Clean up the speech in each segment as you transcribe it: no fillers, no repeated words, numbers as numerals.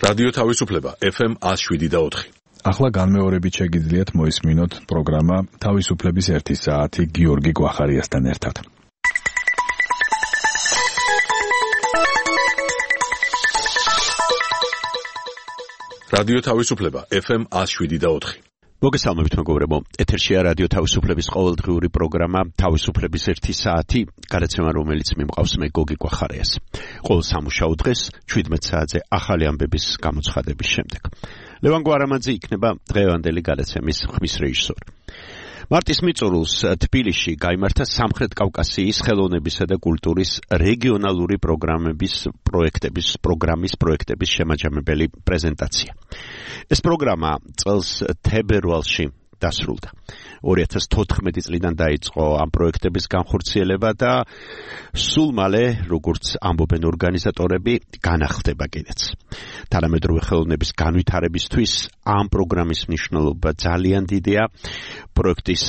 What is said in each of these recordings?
რადიო თავისუფლება FM 107.4. ახლა განმეორებით შეგიძლიათ მოისმინოთ პროგრამა თავისუფლების 1 საათი გიორგი გვახარიასთან ერთად. რადიო თავისუფლება FM 107.4. მოგესალმებით მეგობრებო, ეთერშია რადიო თავისუფლების ყოველდღიური პროგრამა თავისუფლების 1 საათი, გადაცემა რომელიც მიმყავს მე გოგი გვახარიას. ყოველ სამუშაო დღეს 17 საათზე ახალი ამბების გამოცხადების შემდეგ. ლევან გვარამაძე იქნება დღევანდელი გადაცემის ხმის რეჟისორი. მარტის მიწურულს თბილისში გაიმართა სამხრეთ კავკასიის ხელოვნებისა და კულტურის რეგიონალური პროგრამის პროექტების შემაჯამებელი პრეზენტაცია. ეს პროგრამა წელს თებერვალში დასრულდა. 2014 წლიდან დაიწყო ამ პროექტების განხორციელება და სულ მალე, როგორც ამბობენ ორგანიზატორები, განახლდება კიდეც. თანამედროვე ხელოვნების განვითარებისთვის ამ პროგრამის მნიშვნელობა ძალიან დიდია. პროექტის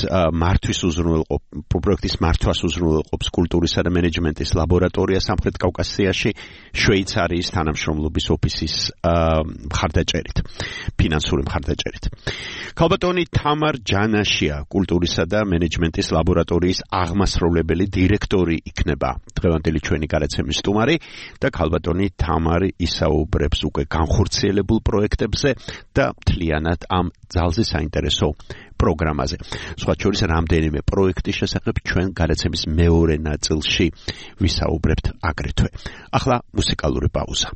მართვას უზრუნველყოფს კულტურისა და მენეჯმენტის ლაბორატორია სამხრეთ კავკასიაში, შვეიცარიის თანამშრომლობის ოფისის მხარდაჭერით, ფინანსური მხარდაჭერით. ქალბატონი თამარ ჯანაშია, კულტურისა და მენეჯმენტის ლაბორატორიის აღმასრულებელი დირექტორი იქნება დღევანდელი ჩვენი გადაცემის სტუმარი და ქალბატონი თამარი ისაუბრებს უკვე განხორციელებულ პროექტებზე და მთლიანად ამ ძალზე საინტერესო პროგრამაზე. სხვა შორის რამდენიმე პროექტის შესახებ ჩვენ გადაცემის მეორე ნაწილში ვისაუბრებთ აგრეთვე. ახლა მუსიკალური პაუზა.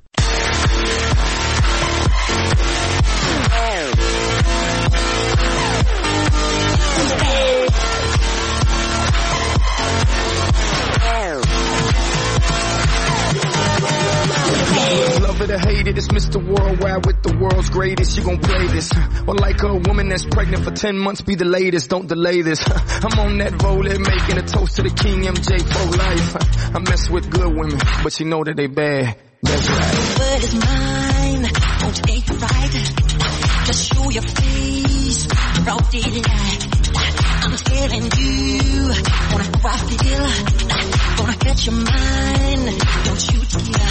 Love it or hate it, it's Mr. Worldwide with the world's greatest. You gon' play this, or like a woman that's pregnant for 10 months, be the latest. Don't delay this. I'm on that roller, making a toast to the King MJ for life. I mess with good women, but you know that they bad. That's right. The word is mine, won't take it right. Just show your face, broad daylight. I'm telling you, wanna know I feel, gonna catch your mind. Don't you dare,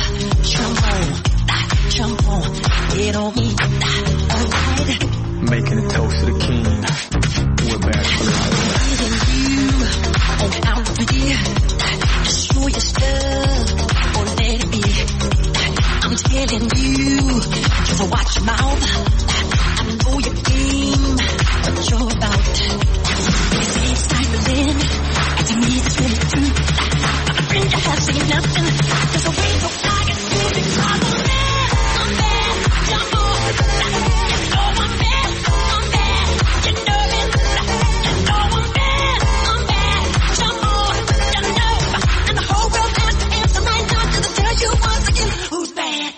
jump on, get on me, alright. Making a toast to the King. We're back for life. You on out with you, just show your stuff, or let it be. I'm telling you, just watch your mouth. I know your game, what you're about. It's cycling, and to me it's really true. My friend, you have seen nothing. There's a way to fly and feel it. I'm bad, jump on. You know I'm bad, you know it. You know I'm bad, jump on. You know, and the whole world has to answer right now to tell you once again who's bad.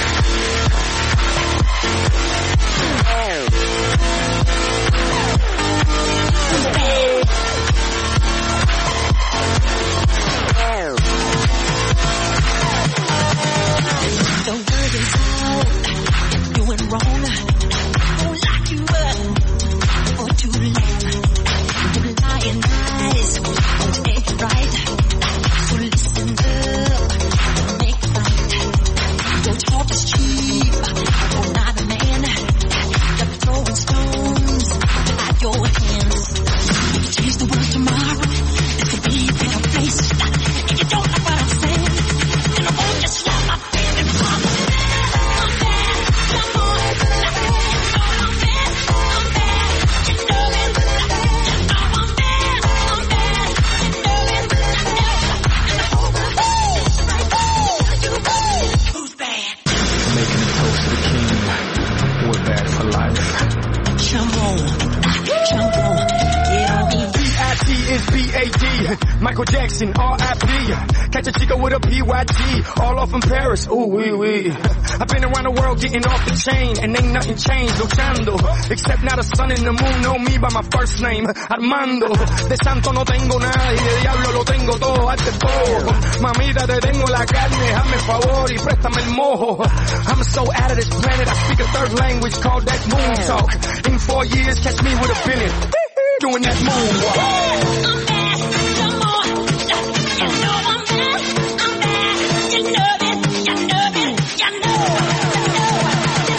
Michael Jackson, R.I.P. Catch a chica with a P.Y.G. All off in Paris, ooh wee. I've been around the world getting off the chain, and ain't nothing changed, luchando. Except now the sun and the moon know me by my first name, Armando. De santo no tengo nada y de diablo lo tengo todo, ante todo. Mamita, te tengo la carne, hazme favor y préstame el mojo. I'm so out of this planet, I speak a third language called that moon talk. In 4 years, catch me with a billion, doing that moonwalk. You know it, you know it, you know.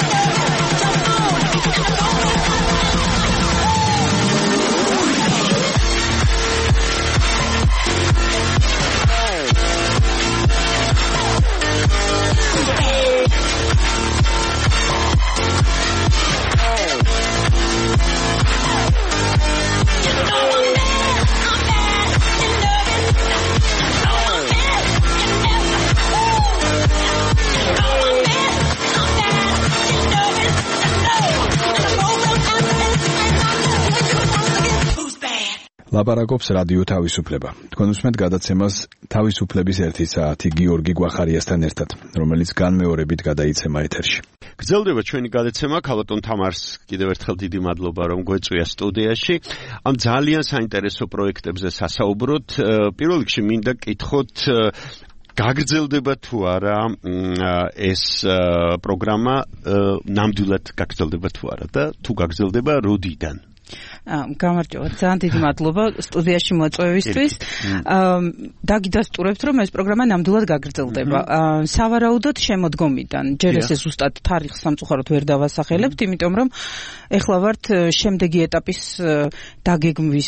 ლაპარაკობს რადიო თავისუფლება. თქვენ უსმენთ გადაცემას თავისუფლების 1 საათი გიორგი გვახარიასთან ერთად, რომელიც განმეორებით გადაიცემა ეთერში. გრძელდება ჩვენი გადაცემა, ქალბატონ თამარს კიდევ ერთხელ დიდი მადლობა რომ გვეწვია სტუდიაში. ამ ძალიან საინტერესო პროექტებზე სასაუბროთ. პირველ რიგში მინდა გკითხოთ გაგრძელდება თუ არა ეს პროგრამა, ნამდვილად გაგრძელდება თუ არა და თუ გაგრძელდება როდიდან? გამარჯობა, ძალიან დიდი მადლობა სტუდიაში მოწვევისთვის. დაგიდასტურებთ, რომ ეს პროგრამა ნამდვილად გაგრძელდება. სავარაუდოდ შემოდგომიდან. ჯერ ესე ზუსტად თარიღს სამწუხაროდ ვერ დავასახელებთ, იმიტომ რომ ეხლა ვართ შემდეგი ეტაპის დაგეგმვის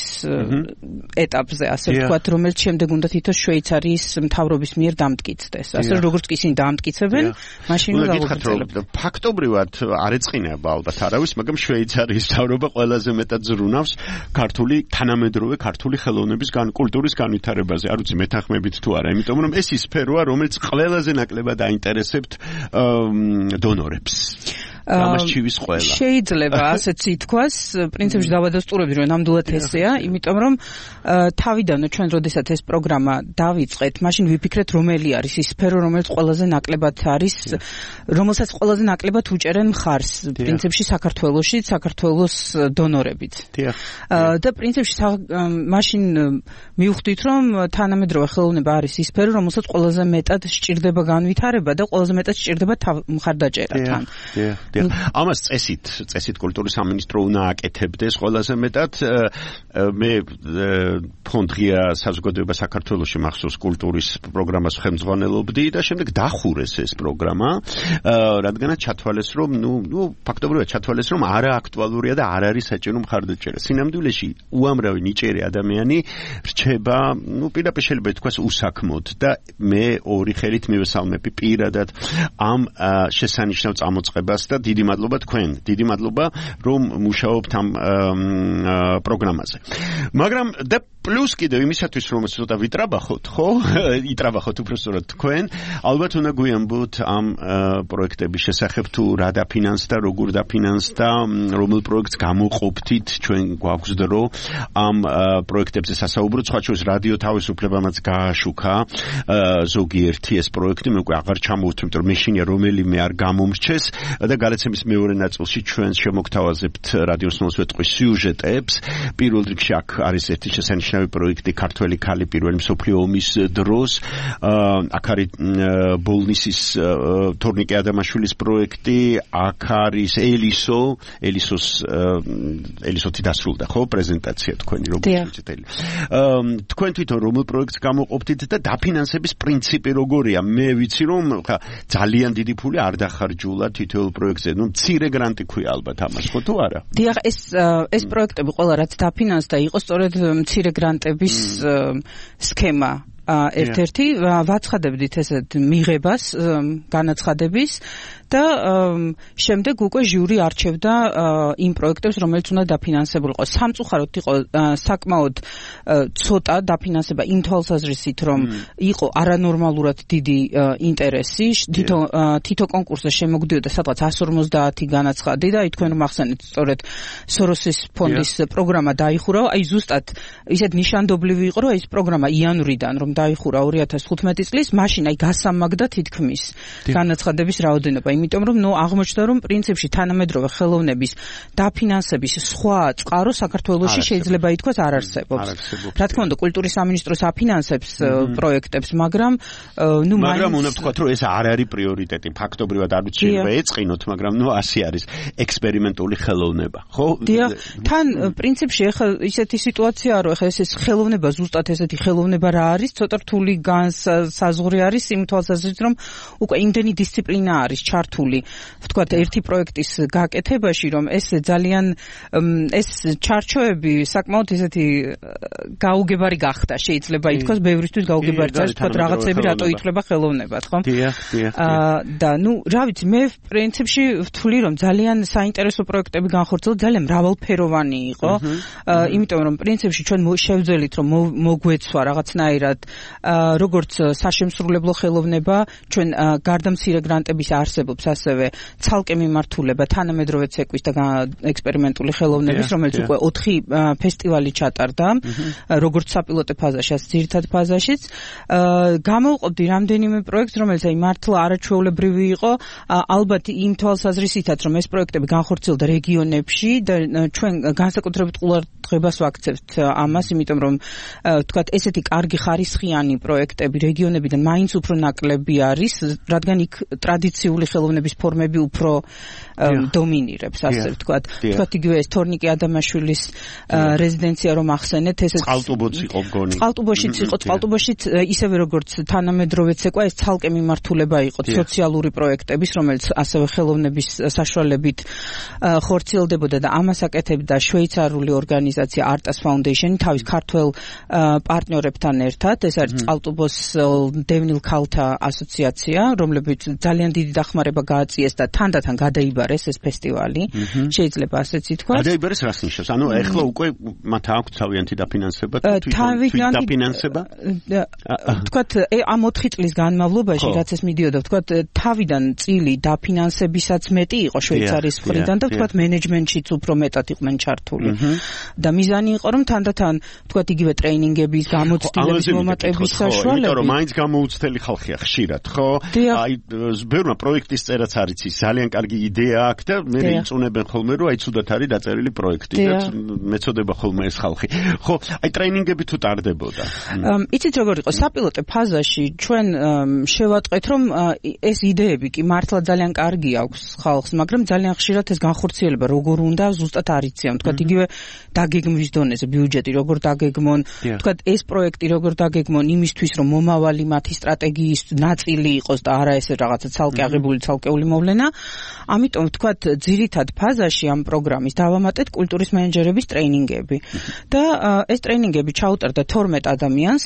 ეტაპზე, ასე ვთქვათ, რომელიც შემდეგ უნდა თითო შვეიცარიის მთავრობის მიერ დამტკიცდეს. ასე როგორც კი ისინი დაამტკიცებენ, მაშინ უნდა გავაგრძელებთ. ფაქტობრივად არ ეწყინება ალბათ არავის, მაგრამ შვეიცარიის მთავრობა ყველაზე მეტად ზრუნავს ქართული თანამედროვე ქართული ხელოვნების კულტურის განვითარებაზე. არ ვიცი მეთანხმებით თუ არა, იმიტომ რომ ეს ის სფეროა, რომელიც ყველაზე ნაკლებად აინტერესებთ დონორებს. გამარჯვების ყველა. შეიძლება ასეც ითქვას, პრინციპში დავადასტურებდი, რომ ნამდვილად ესეა, იმიტომ რომ თავიდანვე ჩვენ როდესაც ეს პროგრამა დავიწყეთ, მაშინ ვიფიქრეთ, რომელი არის ის სფერო, რომელიც ყველაზე ნაკლებად არის, რომელსაც ყველაზე ნაკლებად უჭერენ მხარს, პრინციპში საქართველოში, საქართველოს დონორებით. და პრინციპში მაშინ მივხვდით, რომ თანამედროვე ხელოვნება არის ის სფერო, რომელსაც ყველაზე მეტად სჭირდება განვითარება და ყველაზე მეტად სჭირდება მხარდაჭერა თან. ამას წესით კულტურის სამინისტრო უნდა აკეთებდეს ყველაზე მეტად. მე ფონდ ღია საზოგადოება საქართველოში მახსოვს კულტურის პროგრამას ხელმძღვანელობდი და შემდეგ დახურეს ეს პროგრამა, რადგანაც ჩათვალეს, რომ ფაქტობრივად ჩათვალეს, რომ არააქტუალურია და არ არის საჭირო მხარდაჭერა. სინამდვილეში უამრავი ნიჭიერი ადამიანი რჩება, პირდაპირ შეიძლება ითქვას უსაქმოდ და მე ორი ხელით მივესალმები პირადად ამ შესანიშნავ წამოწყებას და დიდი მადლობა თქვენ, დიდი მადლობა რომ მუშაობთ ამ პროგრამაზე. მაგრამ და პლუს კიდევ იმისათვის რომ ცოტა ვიტრაბახოთ, ხო? იტრაბახოთ უბრალოდ თქვენ, ალბათ უნდა გვიამბოთ ამ პროექტების შესახებ თუ რა დაფინანსდა, როგორ დაფინანსდა, რომელ პროექტს გამოყოფთით, ჩვენ გვაქვს დრო ამ პროექტებზე სასაუბროთ, სხვა შორის რადიო თავისუფლებამაც გააშუქა ზოგიერთი ეს პროექტი, მე უკვე აღარ ჩამოვთვლი, იმიტომ რომ მეშინია რომელიმე არ გამომრჩეს და გადაცემის მეორე ნაწილში ჩვენ შემოგთავაზებთ რადიოსნოს ვეტყვის სიუჟეტებს. პირველ რიგში აქ არის ერთი შესანიშნავი პროექტი ქართველი ქალი პირველი მსოფლიო ომის დროს. აქ არის ბოლნისის თორნიკე ადამაშვილის პროექტი, აქ არის ელისოთი დასრულდა, ხო, პრეზენტაცია თქვენი როგორც ვიცით. თქვენ თვითონ რომელ პროექტს გამოყოფთით და დაფინანსების პრინციპი როგორია? მე ვიცი რომ ძალიან დიდი ფული არ დახარჯულა თითოეულ პროექტზე, მცირე გრანტი ქვია ალბათ ამას, ხო თუ არა? დიახ, ეს პროექტები ყველა რაც დაფინანსდა იყო სწორედ მცირე გრანტების სქემა. ერთ-ერთი ვაცხადებდით ესეთ მიღებას, განაცხადების და შემდეგ უკვე ჟიური არჩევდა იმ პროექტებს, რომელიც უნდა დაფინანსებულიყო. სამწუხაროდ იყო საკმაოდ ცოტა დაფინანსება იმ თვალსაზრისით, რომ იყო არანორმალურად დიდი ინტერესი. თითო კონკურსზე შემოგდიოდა სადღაც 150 განაცხადი და თქვენ რომ ახსენეთ, სწორედ სოროსის ფონდის პროგრამა დაიხურა. აი ზუსტად ისეთ ნიშანდობლივი იყო, რომ ეს პროგრამა იანვრიდან რომ დაიხურა 2015 წლის, მაშინ აი გასამაგდა თითქმის განაცხადების რაოდენობა. იმიტომ რომ აღმოჩნდა რომ პრინციპში თანამედროვე ხელოვნების დაფინანსების სხვა წყარო საქართველოში შეიძლება ითქვას არ არსებობს. რა თქმა უნდა, კულტურის სამინისტროს აფინანსებს პროექტებს, მაგრამ უნდა ვთქვათ, რომ ეს არ არის პრიორიტეტი. ფაქტობრივად არ ვიცი შეიძლება ეწყინოთ, მაგრამ ასე არის ექსპერიმენტული ხელოვნება, ხო? დიახ, თან პრინციპში ახლა ისეთი სიტუაციაა, რომ ახლა ეს ხელოვნება ზუსტად ესეთი ხელოვნება რა არის, ცოტა რთული განსაზღვრე არის იმ თვალსაზრისით, რომ უკვე იმდენი დისციპლინა არის ჩართული, ვთქვათ, ერთი პროექტის გაკეთებაში, რომ ეს ძალიან ეს ჩარჩოები საკმაოდ ესეთი გაუგებარი გახდა, შეიძლება ითქვას, ბევრისთვის გაუგებარი არის, ვთქვათ, რაღაცები რატო ითვლება ხელოვნებად, ხო? და რა ვიცი, მე პრინციპში ვთვლი, რომ ძალიან საინტერესო პროექტები განხორციელდა, ძალიან მრავალფეროვანი იყო, იმიტომ რომ პრინციპში ჩვენ შევძელით, რომ მოგვეცვა რაღაცნაირად როგორც საშემსრულებლო ხელოვნება, ჩვენ გარდა მცირე გრანტების არსებობს არსებობს ასევე ცალკე მიმართულება თანამედროვე ცეკვის და ექსპერიმენტული ხელოვნების, რომელიც უკვე 4 ფესტივალი ჩატარდა, როგორც საპილოტო ფაზაში, ასე ძირითად ფაზაშიც. Გამოვყოფდი რამდენიმე პროექტს, რომელიც მართლა არაჩვეულებრივი იყო, ალბათ იმ თვალსაზრისითაც, რომ ეს პროექტები განხორციელდა რეგიონებში და ჩვენ განსაკუთრებით ყურადღებას ვაქცევთ ამას, იმიტომ რომ თქვათ ესეთი კარგი ხარისხიანი პროექტები რეგიონებიდან მაინც უფრო ნაკლები არის, რადგან იქ ტრადიციული ხელოვნების ფორმები უფრო დომინირებს, ასე ვთქვათ. თქვათ იგივე ეს თორნიკე ადამაშვილის რეზიდენცია რომ ახსენეთ, ეს წყალტუბოც იყო მგონი. წყალტუბოშიც იყო, წყალტუბოშიც ისევე როგორც თანამედროვე ცეკვა, ეს ცალკე მიმართულება იყო სოციალური პროექტების, რომელიც ასევე ხელოვნების საშუალებით ხორციელდებოდა და ამას აკეთებდა შვეიცარიული ორგანიზაცია Artas Foundation თავის ქართველ პარტნიორებთან ერთად. ეს არის წყალტუბოს დევნილ ქალთა ასოციაცია, რომლებიც ძალიან დიდი დახმარება გააწიეს და თანდათან გადაიბარეს ეს ფესტივალი. შეიძლება ასეც ითქვას. გადაიბარეს რას ნიშნავს? ანუ ეხლა უკვე მათ აქვს თავიანთი დაფინანსება და თვითონ დაფინანსება? თქვათ ამ 4 წლის განმავლობაში, რაც ეს მიდიოდა, თქვათ თავიდან წილი დაფინანსებისაც მეტი იყო შვეიცარიის მხრიდან და თქვათ მენეჯმენტშიც უფრო მეტად იყვნენ ჩართული. და მიზანი იყო რომ თანდათან თქვათ იგივე ტრეინინგების, გამოცდილების, მომატების საშუალებით. იმიტომ რომ მაინც გამოუცდელი ხალხია ხშირად, ხო? აი ბევრმა პროექტის წერაც არის ის ძალიან კარგი იდეა აქვს და მე იწუნებენ ხოლმე რომ აი ცუდად არის დაწერილი პროექტი და მეწოდება ხოლმე ეს ხალხი. ხო, აი ტრეინინგები თუ ტარდებოდა. იცით როგორ იყო საპილოტო ფაზაში ჩვენ შევატყვეთ რომ ეს იდეები კი მართლა ძალიან კარგი აქვს ხალხს, მაგრამ ძალიან ხშირად ეს განხორციელება როგორ უნდა ზუსტად არ იციან. თქვათ იგივე დაგეგმვის დონეზე ბიუჯეტი როგორ დაგეგმონ, თქვათ ეს პროექტი როგორ დაგეგმონ იმისთვის რომ მომავალი მათი სტრატეგიის ნაწილი იყოს და არა ესე რაღაცა ცალკე აღებული ცალკეული მოვლენა. ამიტომ თქვათ ძირითად ფაზაში ამ პროგრამის დავამატეთ კულტურის მენეჯერების ტრეინინგები. და ეს ტრეინინგები ჩაუტარდა 12 ადამიანს.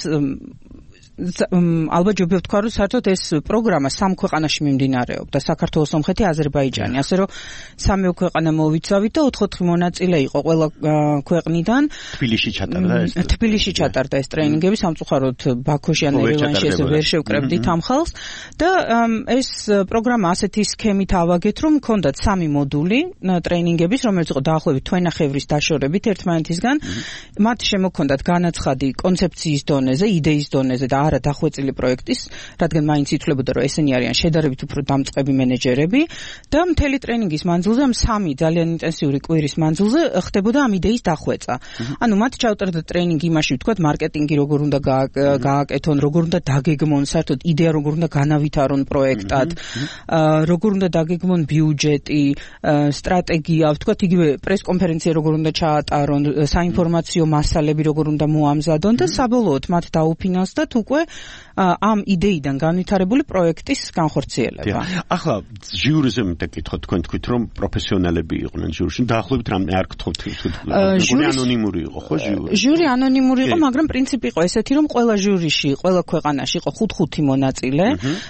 ალბათ ჯობია ვთქვა რომ საერთოდ ეს პროგრამა 3 ქვეყანაში მიმდინარეობდა, საქართველოს, სომხეთი, აზერბაიჯანი. ასე რომ 3 ქვეყანა მოვიცავით და 4 მონაწილე იყო ყველა ქვეყნიდან. თბილისში ჩატარდა ეს. თბილისში ჩატარდა ეს ტრეინინგები, სამწუხაროდ ბაქოში ან ერევანში ესე ვერ შევკრებდით ამ ხალხს და ეს პროგრამა ასეთი სქემით ავაგეთ, რომ ჰქონდათ 3 მოდული ტრეინინგების, რომელიც იყო დაახლოებით თვენახევრის დაშორებით ერთმანეთისგან. მათ შემოქონდათ განაცხადი კონცეფციის დონეზე, იდეის დონეზე და არა დახვეწილი პროექტის, რადგან მაინც ითვლებოდა რომ ესენი არიან შედარებით უფრო დამწყები მენეჯერები და მთელი ტრეინინგის მანძილზე ამ 3 ძალიან ინტენსიური კვირის მანძილზე ხდებოდა ამ იდეის დახვეწა. ანუ მათ ჩაუტარდა ტრეინინგი იმაში, ვთქვათ, მარკეტინგი როგორ უნდა გააკეთონ, როგორ უნდა დაგეგმონ, საერთოდ იდეა როგორ უნდა განავითარონ პროექტად, როგორ უნდა დაგეგმონ ბიუჯეტი, სტრატეგია, ვთქვათ, იგივე პრესკონფერენცია როგორ უნდა ჩაატარონ, საინფორმაციო მასალები როგორ უნდა მოამზადონ და საბოლოოდ მათ დაუფინანსდათ უკვე ამ იდეიდან განვითარებული პროექტის განხორციელება. ახლა ჟიურიზე მეკითხოთ, თქვენ თქვით რომ პროფესიონალები იყვნენ ჟიურში, დაახლოებით რამე არ გთხოვთ, ჟიური ანონიმური იყო, ხო ჟიური? ჟიური ანონიმური იყო, მაგრამ პრინციპი იყო ესეთი, რომ ყველა ჟურიში, ყველა ქვეყანაში იყო 5 მონაწილე,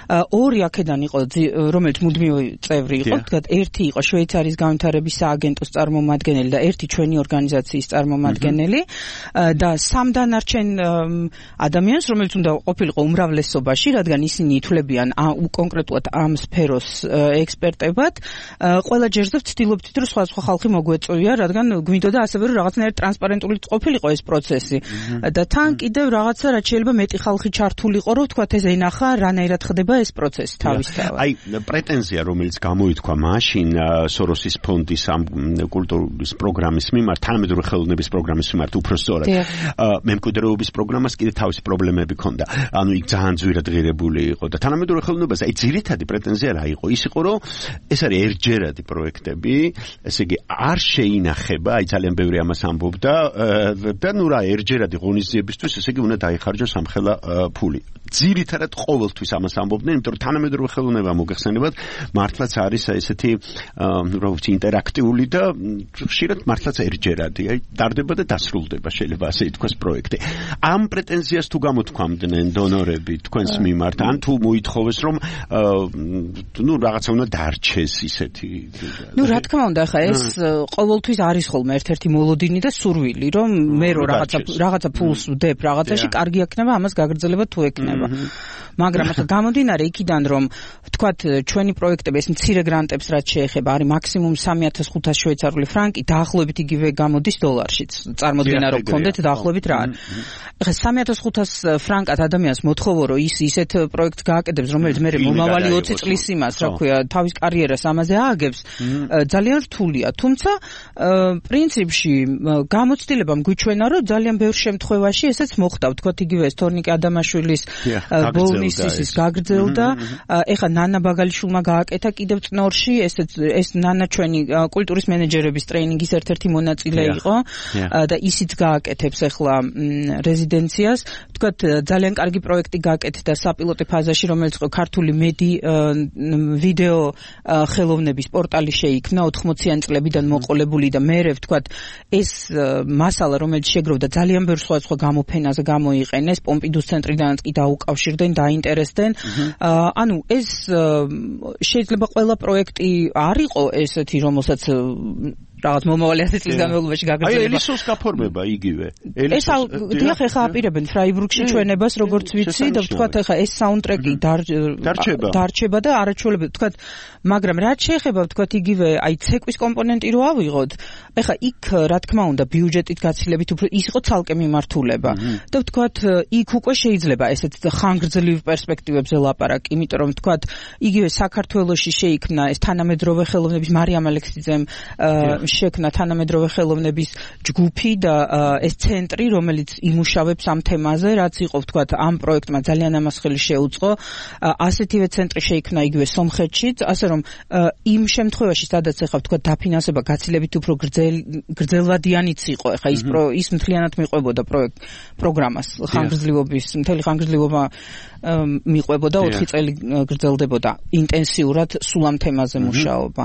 2 აქედან იყო, რომელიც მუდმივი წევრი იყო, თქვათ, 1 იყო შვეიცარიის განვითარების სააგენტოს წარმომადგენელი და 1 ჩვენი ორგანიზაციის წარმომადგენელი და 3 დანარჩენ ადამიანს, რომელიც უნდა ყოფილიყო უმრავლესობაში, რადგან ისინი ითვლებიან კონკრეტულად ამ სფეროს ექსპერტებად. ყველა ჯერზე ვცდილობთ რომ სხვა ხალხი მოგვეწვია, რადგან გვინდოდა ასევე რომ რაღაცნაირად ტრანსპარენტული ყოფილიყო ეს პროცესი. და თან კიდევ რაღაცა რაც შეიძლება მეტი ხალხი ჩართულიყო, რომ თქვათ ეს ენახა რანაირად ხდება ეს პროცესი თავისთავად. აი პრეტენზია რომელიც გამოითქვა მაშინ სოროსის ფონდის ამ კულტურის პროგრამის მიმართ, თანამედროვე ხელოვნების პროგრამის მიმართ უფრო სწორად. მემკვიდრეობის პროგრამას კიდე თავისი პრობლემები ჰქონდა. ანუ იქ ძალიან ძვირად ღირებული იყო და თანამედროვე ხელოვნებას აი ძირითადი პრეტენზია რა იყო? ის იყო რომ ეს არის ერთჯერადი პროექტები, ესე იგი არ შეინახება, აი ძალიან ბევრი ამას ამბობდა და ნუ რა ერთჯერადი ღონისძიებისთვის ესე იგი უნდა დაიხარჯოს ამხელა ფული. ძირითადად ყოველთვის ამას ამბობდნენ, იმიტომ რომ თანამედროვე ხელოვნება მოგეხსენებათ, მართლაც არის ესეთი რა ვიცი ინტერაქტიული და ხშირად მართლაც ერთჯერადი, აი ტარდება და დასრულდება, შეიძლება ასე ითქვას პროექტი. ამ პრეტენზიას თუ გამოთქვამდნენ იყვნენ დონორები თქვენს მიმართ ან თუ მოითხოვეს რომ ნუ რაღაცა უნდა დარჩეს ისეთი ნუ რა თქმა უნდა ხა ეს ყოველთვის არის ხოლმე ერთ-ერთი მოლოდინი და სურვილი რომ მე რო რაღაცა ფულს ვდებ რაღაცაში კარგი აქნება ამას გაგრძელება თუ ექნება მაგრამ ახლა გამომდინარე იქიდან რომ ვთქვათ ჩვენი პროექტები ეს მცირე გრანტებს რაც შეეხება არის მაქსიმუმ 3500 შვეიცარიული ფრანკი დაახლოებით იგივე გამოდის დოლარშიც წარმოდგენა რომ გქონდეთ დაახლოებით რა არის ახლა 3500 ფრანკად ადამიანს მოთხოვო რომ ის ისეთ პროექტს გააკეთებს რომელიც მე მომავალი 20 წლის იმას რა ქვია თავის კარიერას ამაზე ააგებს ძალიან რთულია თუმცა პრინციპში გამოცდილება მგვიჩვენა რომ ძალიან ბევრ შემთხვევაში ესეც მოხდა ვთქვათ იგივე ეს თორნიკე ადამაშვილის ბოლნისის გაგრძელდა ეხა ნანა ბაგალიშვილმა გააკეთა კიდევ წნორში ეს ნანა ჩვენი კულტურის მენეჯერების ტრეინინგის ერთ-ერთი მონაწილე იყო და ისიც გააკეთებს ეხლა რეზიდენციას ვთქვათ ძალიან კარგი პროექტი გააკეთდა საპილოტო ფაზაში რომელიც იყო ქართული ვიდეო ხელოვნების პორტალი შეიქმნა 80-იან წლებიდან მოყოლებული და მერე ვთქვათ ეს მასალა რომელიც შეგროვდა ძალიან ბევრ სხვა გამოფენაზე გამოიყენეს პომპიდუს ცენტრიდანაც კი დაუკავშირდნენ დაინტერესდნენ ანუ ეს შეიძლება ყველა პროექტი არ იყო ესეთი რომელსაც რაღაც მომავალი 10 წლის განმავლობაში გაგრძელება. აი ელისოს გაფორმება იგივე. ეს დიახ ეხა აპირებენ ფრაიბურგში ჩვენებას როგორც ვიცი და ვთქვათ ეხა ეს საუნდტრეკი დარჩება და არაჩვეულებრივ ვთქვათ მაგრამ რაც შეეხება ვთქვათ იგივე აი ცეკვის კომპონენტი რო ავიღოთ ეხა იქ რა თქმა უნდა ბიუჯეტით გაცილებით უფრო ის იყო ცალკე მიმართულება და ვთქვათ იქ უკვე შეიძლება ესეთ ხანგრძლივ პერსპექტივებზე ლაპარაკი იმიტომ რომ ვთქვათ იგივე საქართველოში შეიქმნა ეს თანამედროვე ხელოვნების მარიამ ალექსიძემ შექმნა თანამედროვე ხელოვნების ჯგუფი და ეს ცენტრი რომელიც იმუშავებს ამ თემაზე რაც იყო ვთქვათ ამ პროექტმა ძალიან ამას ხელი შეუწყო ასეთივე ცენტრი შეიქმნა იგივე სომხეთშიც ასე რომ იმ შემთხვევაში სადაც ახლა ვთქვათ დაფინანსება გაცილებით უფრო გრძელვადიანიც იყო ახლა ის მთლიანად მიყვებოდა პროგრამას ხანგრძლივობის მთელი ხანგრძლივობა მიყვებოდა 4 წელი გრძელდებოდა ინტენსიურად სულ ამ თემაზე მუშაობა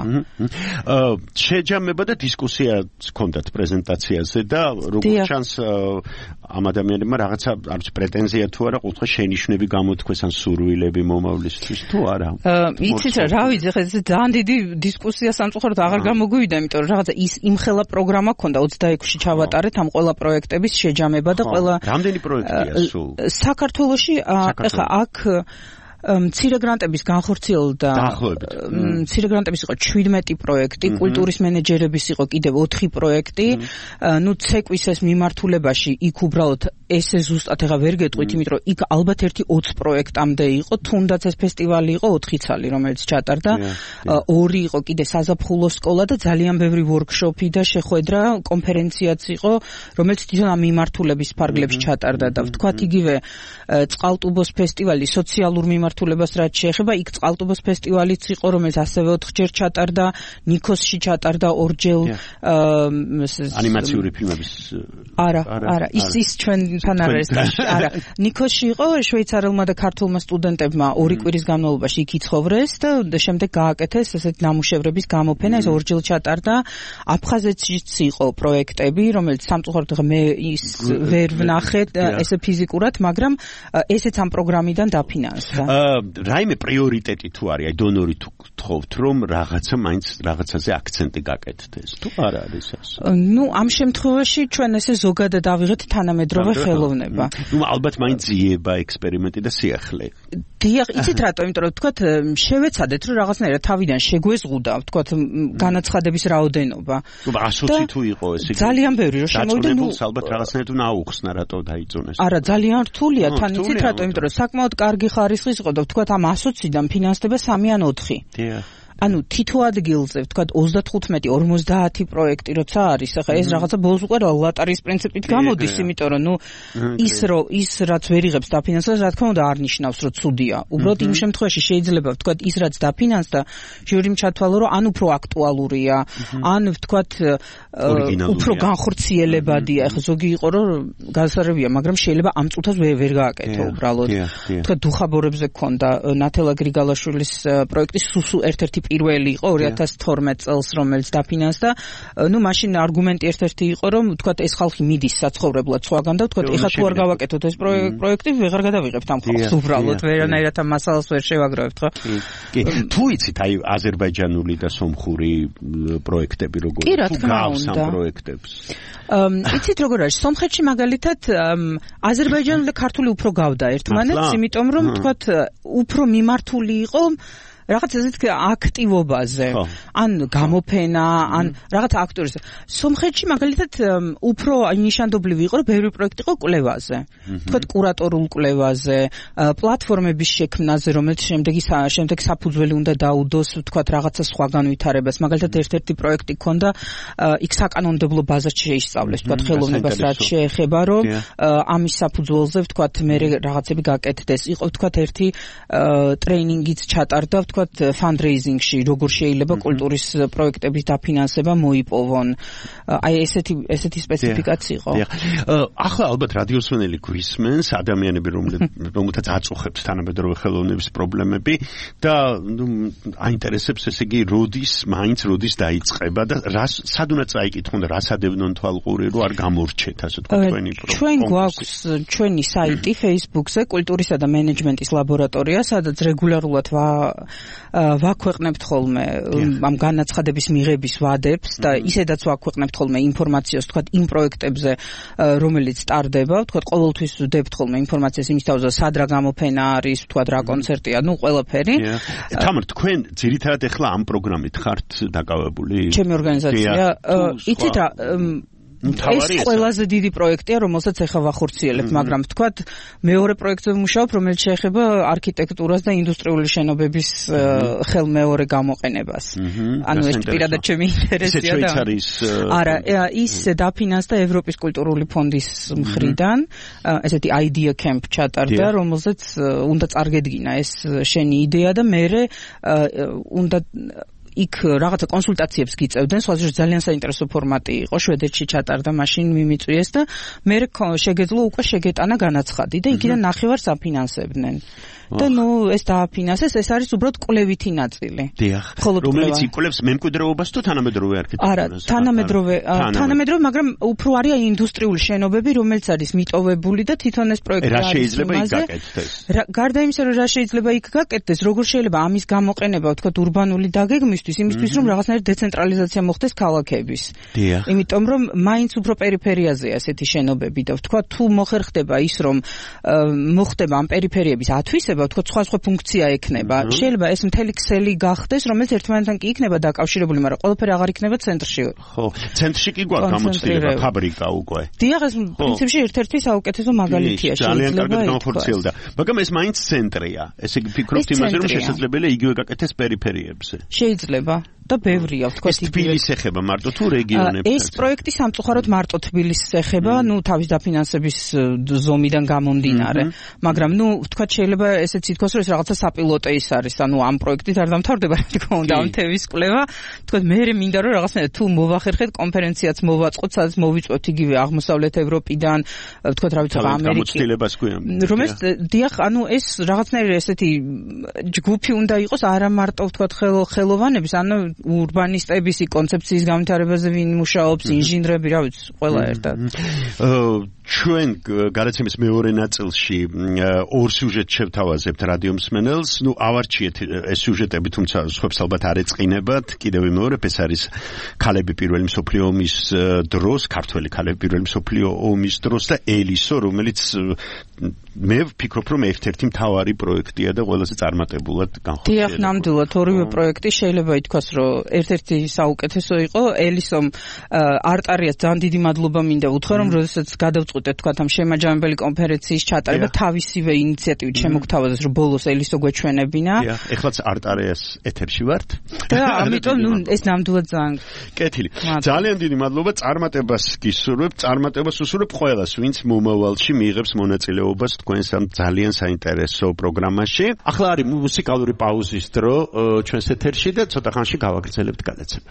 შეჯამება და დისკუსია ჰქონდათ პრეზენტაციაზე და როგორც ჩანს ამ ადამიანებმა რაღაცა არც პრეტენზია თუ არა ყოველთვის შენიშვნები გამოთქვეს ან სურვილები მომავლისთვის თუ არა იცით რა ვიცი ხა ეს ძალიან დიდი დისკუსია სამწუხაროდ აღარ გამოგვივიდა იმიტომ რომ რაღაცა ის იმხელა პროგრამა ჰქონდა 26-ში ჩავატარეთ ამ ყველა პროექტების შეჯამება და ყველა რამდენი პროექტია სულ საქართველოში ეხა აქ მცირე გრანტების განხორციელდა მცირე გრანტების იყო 17 პროექტი კულტურის მენეჯერების იყო კიდევ 4 პროექტი ნუ ცეკვის ეს მიმართულებაში იქ უბრალოდ ესე ზუსტად ეხა ვერ გეტყვით იმიტომ რომ იქ ალბათ ერთი 20 პროექტამდე იყო თუნდაც ეს ფესტივალი იყო 4 წელი რომელიც ჩატარდა 2 იყო კიდე საზაფხულო სკოლა და ძალიან ბევრი ვორქშოპი და შეხვედრა კონფერენციაც იყო რომელიც თვითონ ამ მიმართულების ფარგლებში ჩატარდა და ვთქვათ იგივე წყალტუბოს ფესტივალი სოციალურ მიმართულებას რაც შეეხება იქ წყალტუბოს ფესტივალიც იყო რომელიც ასევე 4ჯერ ჩატარდა ნიქოსში ჩატარდა 2ჯერ ანიმაციური ფილმების არა ის ჩვენთან არ არის ტაში არა ნიქოსში იყო შვეიცარელმა და ქართულმა სტუდენტებმა 2 კვირის განმავლობაში იქ იცხოვრეს და შემდეგ გააკეთეს ესეთ ნამუშევრების გამოფენა ეს 2ჯერ ჩატარდა აფხაზეთშიც იყო პროექტები რომელიც სამწუხაროდ მე ის ვერ ვნახე ესე ფიზიკურად მაგრამ ესეც ამ პროგრამიდან დაფინანსდა რაიმე პრიორიტეტი თუ არის აი დონორი თუ გთხოვთ რომ რაღაცა მაინც რაღაცაზე აქცენტი გაკეთდეს თუ არ არის ასე ნუ ამ შემთხვევაში ჩვენ ესე ზოგადად ავიღეთ თანამედროვე ხელოვნება ნუ ალბათ მაინც ძიება ექსპერიმენტი და სიახლე დიახ იცით რატო იმიტომ რომ ვთქვათ შევეცადეთ რომ რაღაცნაირად თავიდან შეგვეზღუდა ვთქვათ განაცხადების რაოდენობა ნუ 120 თუ იყო ესე ძალიან ბევრი რომ შემოვიდა ნუ ალბათ რაღაცნაირად უნდა აუხსნა რატო დაიწონეს არა ძალიან რთულია თან იცით რატო იმიტომ რომ საკმაოდ კარგი ხარისხის იყო და ვთქვათ ამ 120-დან ფინანსდება 3 ან 4 დიახ ანუ თითო ადგილზე ვთქვათ 35-50 პროექტი როცა არის ახლა ეს რაღაცა ბოლოს უკვე ლატარის პრინციპით გამოდის იმიტომ რომ ნუ ის რაც ვერ იღებს დაფინანსებას რა თქმა უნდა არ ნიშნავს რომ ცუდია უბრალოდ იმ შემთხვევაში შეიძლება ვთქვათ ის რაც დაფინანსდა ჟურიმ ჩათვალო რომ ან უფრო აქტუალურია ან ვთქვათ უფრო განხორციელებადია ახლა ზოგი იყო რომ გასარევია მაგრამ შეიძლება ამ წუთას ვერ გააკეთო უბრალოდ ვთქვათ დუხაბორებზე გქონდა ნათელა გრიგალაშვილის პროექტი სუსუ ერთ-ერთი პირველი იყო 2012 წელს, რომელიც დაფინანსდა. ნუ მაშინ არგუმენტი ერთ-ერთი იყო, რომ თქვათ ეს ხალხი მიდის საცხოვრებლად სხვაგან და თქვათ ეხლა თუ არ გავაკეთოთ ეს პროექტი, ვეღარ გადავიღებთ ამ ხალხს უბრალოდ, ვერანაირად ამ მასალას ვერ შევაგროვებთ, ხო? კი, თუ იცით აი აზერბაიჯანული და სომხური პროექტები როგორ თუ გავს ამ პროექტებს? იცით როგორ არის? სომხეთში მაგალითად აზერბაიჯანული და ქართული უფრო გავდა ერთმანეთს, იმიტომ რომ თქვათ უფრო მიმართული იყო რაღაც ესეთი აქტივობაზე, ან გამოფენა, ან რაღაც აქტორის. სომხეთში მაგალითად უფრო ნიშანდობლივი იყო, რომ ბევრი პროექტი იყო კვლევაზე. თქვათ კურატორულ კვლევაზე, პლატფორმების შექმნაზე, რომელიც შემდეგ საფუძველი უნდა დაუდოს, თქვათ რაღაცა სხვა განვითარებას. მაგალითად ერთ-ერთი პროექტი ქონდა, იქ საკანონმდებლო ბაზა შეისწავლეს, თქვათ ხელოვნებას რაც შეეხება, რომ ამის საფუძველზე, თქვათ მე რაღაცები გაკეთდეს. იყო თქვათ ერთი ტრეინინგიც ჩატარდა, თქვათ fundraising-ში როგორ შეიძლება კულტურის პროექტების დაფინანსება მოიპოვონ. აი ესეთი სპეციფიკაცი იყო. ახლა ალბათ რადიოსმენელი გვისმენს ადამიანები, რომელთაც აწუხებთ თანამედროვე ხელოვნების პრობლემები და აინტერესებს ესე იგი როდის დაიწყება და სად უნდა წაიკითხონ და რას ადევნონ თვალყური, რომ არ გამორჩეთ ასე თქვა თქვენი პრობლემა. ჩვენ გვაქვს ჩვენი საიტი Facebook-ზე კულტურისა და მენეჯმენტის ლაბორატორია, სადაც რეგულარულად ვაქვეყნებთ ხოლმე ამ განაცხადების მიღების ვადებს და ისედაც ვაქვეყნებთ ხოლმე ინფორმაციას თქვათ იმ პროექტებზე, რომელიც სტარდება, თქვათ ყოველთვის ვდებთ ხოლმე ინფორმაციას იმის თავზე, სად რა გამოფენა არის, თქვათ რა კონცერტია, ნუ ყველაფერი. თამარ, თქვენ ძირითადად ახლა ამ პროგრამით ხართ დაკავებული? ჩემი ორგანიზაცია, იცით რა, ეს ყველაზე დიდი პროექტია, რომელსაც ახლა ვახორციელებთ, მაგრამ თქვათ მეორე პროექტზე ვმუშაობ, რომელიც შეეხება არქიტექტურას და ინდუსტრიული შენობების ხელმეორე გამოყენებას. ანუ ეს პირადად ჩემი ინტერესია და არა, ის დაფინანსდა ევროპის კულტურული ფონდის მხრიდან, ესეთი idea camp ჩატარდა, რომელზეც უნდა წარგედგინა ეს შენი იდეა და მე უნდა იქ რაღაცა კონსულტაციებს გიწევდნენ, სხვადასხვა ძალიან საინტერესო ფორმატი იყო, შვედეთში ჩატარდა, მაშინ მიმიწვიეს და მე შეგეძლო უკვე შეგეტანა განაცხადი და იქიდან ნახევარს აფინანსებდნენ. და ნუ ეს დააფინანსეს, ეს არის უბრალოდ კვლევითი ნაწილი. დიახ. რომელიც იკვლევს მემკვიდრეობას თუ თანამედროვე არქიტექტურას? არა, თანამედროვე, მაგრამ უფრო არის ინდუსტრიული შენობები, რომელიც არის მიტოვებული და თვითონ ეს პროექტი არის. რა შეიძლება იქ გაკეთდეს? გარდა იმისა, რომ რა შეიძლება იქ გაკეთდეს, როგორ შეიძლება ამის გამოყენება, ვთქვათ, ურბანული დაგეგმისთვის, იმისთვის, რომ რაღაცნაირად დეცენტრალიზაცია მოხდეს ქალაქების. დიახ. იმიტომ რომ მაინც უფრო პერიფერიაზეა ესეთი შენობები და ვთქვათ, თუ მოხერხდება ის, რომ მოხდება ამ პერიფერიების ათვისება, ვთქვათ, სხვა ფუნქცია ექნება. შეიძლება ეს მთელი ქსელი გახდეს, რომელიც ერთმანეთთან კი იქნება დაკავშირებული, მაგრამ ყველაფერი აღარ იქნება ცენტრში. ხო, centrში კი გვაქვს გამოცდილება, ფაბრიკა უკვე. დიახ, ეს პრინციპში ერთ-ერთი საუკეთესო მაგალითია, ძალიან კარგად განხორციელდა. მაგრამ ეს მაინც ცენტრია. ესე იგი ფიქრობთ იმაზე, რომ შესაძლებელია იგივე გაკეთდეს პერიფერიებზე. შეიძლება. და ბევრია, ვთქვათ, თბილისს ეხება მარტო თუ რეგიონებს? ეს პროექტი სამწუხაროდ მარტო თბილისს ეხება, ნუ თავის დაფინანსების ზომიდან გამომდინარე, მაგრამ ნუ ვთქვათ, შეიძლება ესეც ითქვას, რომ ეს რაღაცა საპილოტე ის არის, ანუ ამ პროექტით არ დამთავრდება, რა თქმა უნდა, ამ თემის კვლევა. ვთქვათ, მე მინდა რომ რაღაცნაირად თუ მოვახერხეთ კონფერენციაც მოვაწყოთ, სადაც მოვიწვევთ იგივე აღმოსავლეთ ევროპიდან, ვთქვათ, რა ვიცი, ამერიკიდან. რომელიც დიახ, ანუ ეს რაღაცნაირად ესეთი ჯგუფი უნდა იყოს, არა მარტო ვთქვათ ხელოვანების, ანუ ურბანისტების კონცეფციის განვითარებაზე ვინ მუშაობს, ინჟინრები, რა ვიცი, ყველა ერთად. ჩვენ გადაცემის მეორე ნაწილში ორ სიუჟეტს შევთავაზებთ რადიომსმენელს. ნუ ავარჩიეთ ეს სიუჟეტები, თუმცა სხვებს ალბათ არ ეწყინებათ. კიდევ ვიმეორებ, ეს არის ქალები პირველი მსოფლიო ომის დროს, ქართველი ქალები პირველი მსოფლიო ომის დროს და ელისო, რომელიც მე ვფიქრობ, რომ ერთ-ერთი მთავარი პროექტია და ყველაზე წარმატებულად განხორციელდა. დიახ, ნამდვილად ორივე პროექტი შეიძლება ითქვას, რომ ერთ-ერთი საუკეთესო იყო. ელისომ არტარიას ძალიან დიდი მადლობა მინდა უთხრა, რომ როდესაც გადავწყვიტეთ თქვათ ამ შემაჯამებელი კონფერენციის ჩატარება, თავისივე ინიციატივით შემოგთავაზეს, რომ ბოლოს ელისო გვეჩვენებინა. დიახ, ეხლაც არტარიას ეთერში ვართ. და ამიტომ ნუ ეს ნამდვილად ძალიან კეთილი. ძალიან დიდი მადლობა, წარმატებას გისურვებთ, წარმატებას უსურვებ ყველას, ვინც მომავალში მიიღებს მონაწილეობას თქვენს ამ ძალიან საინტერესო პროგრამაში. ახლა არის მუსიკალური პაუზის დრო ჩვენს ეთერში და ცოტა ხანში გავაგრძელებთ გადაცემას.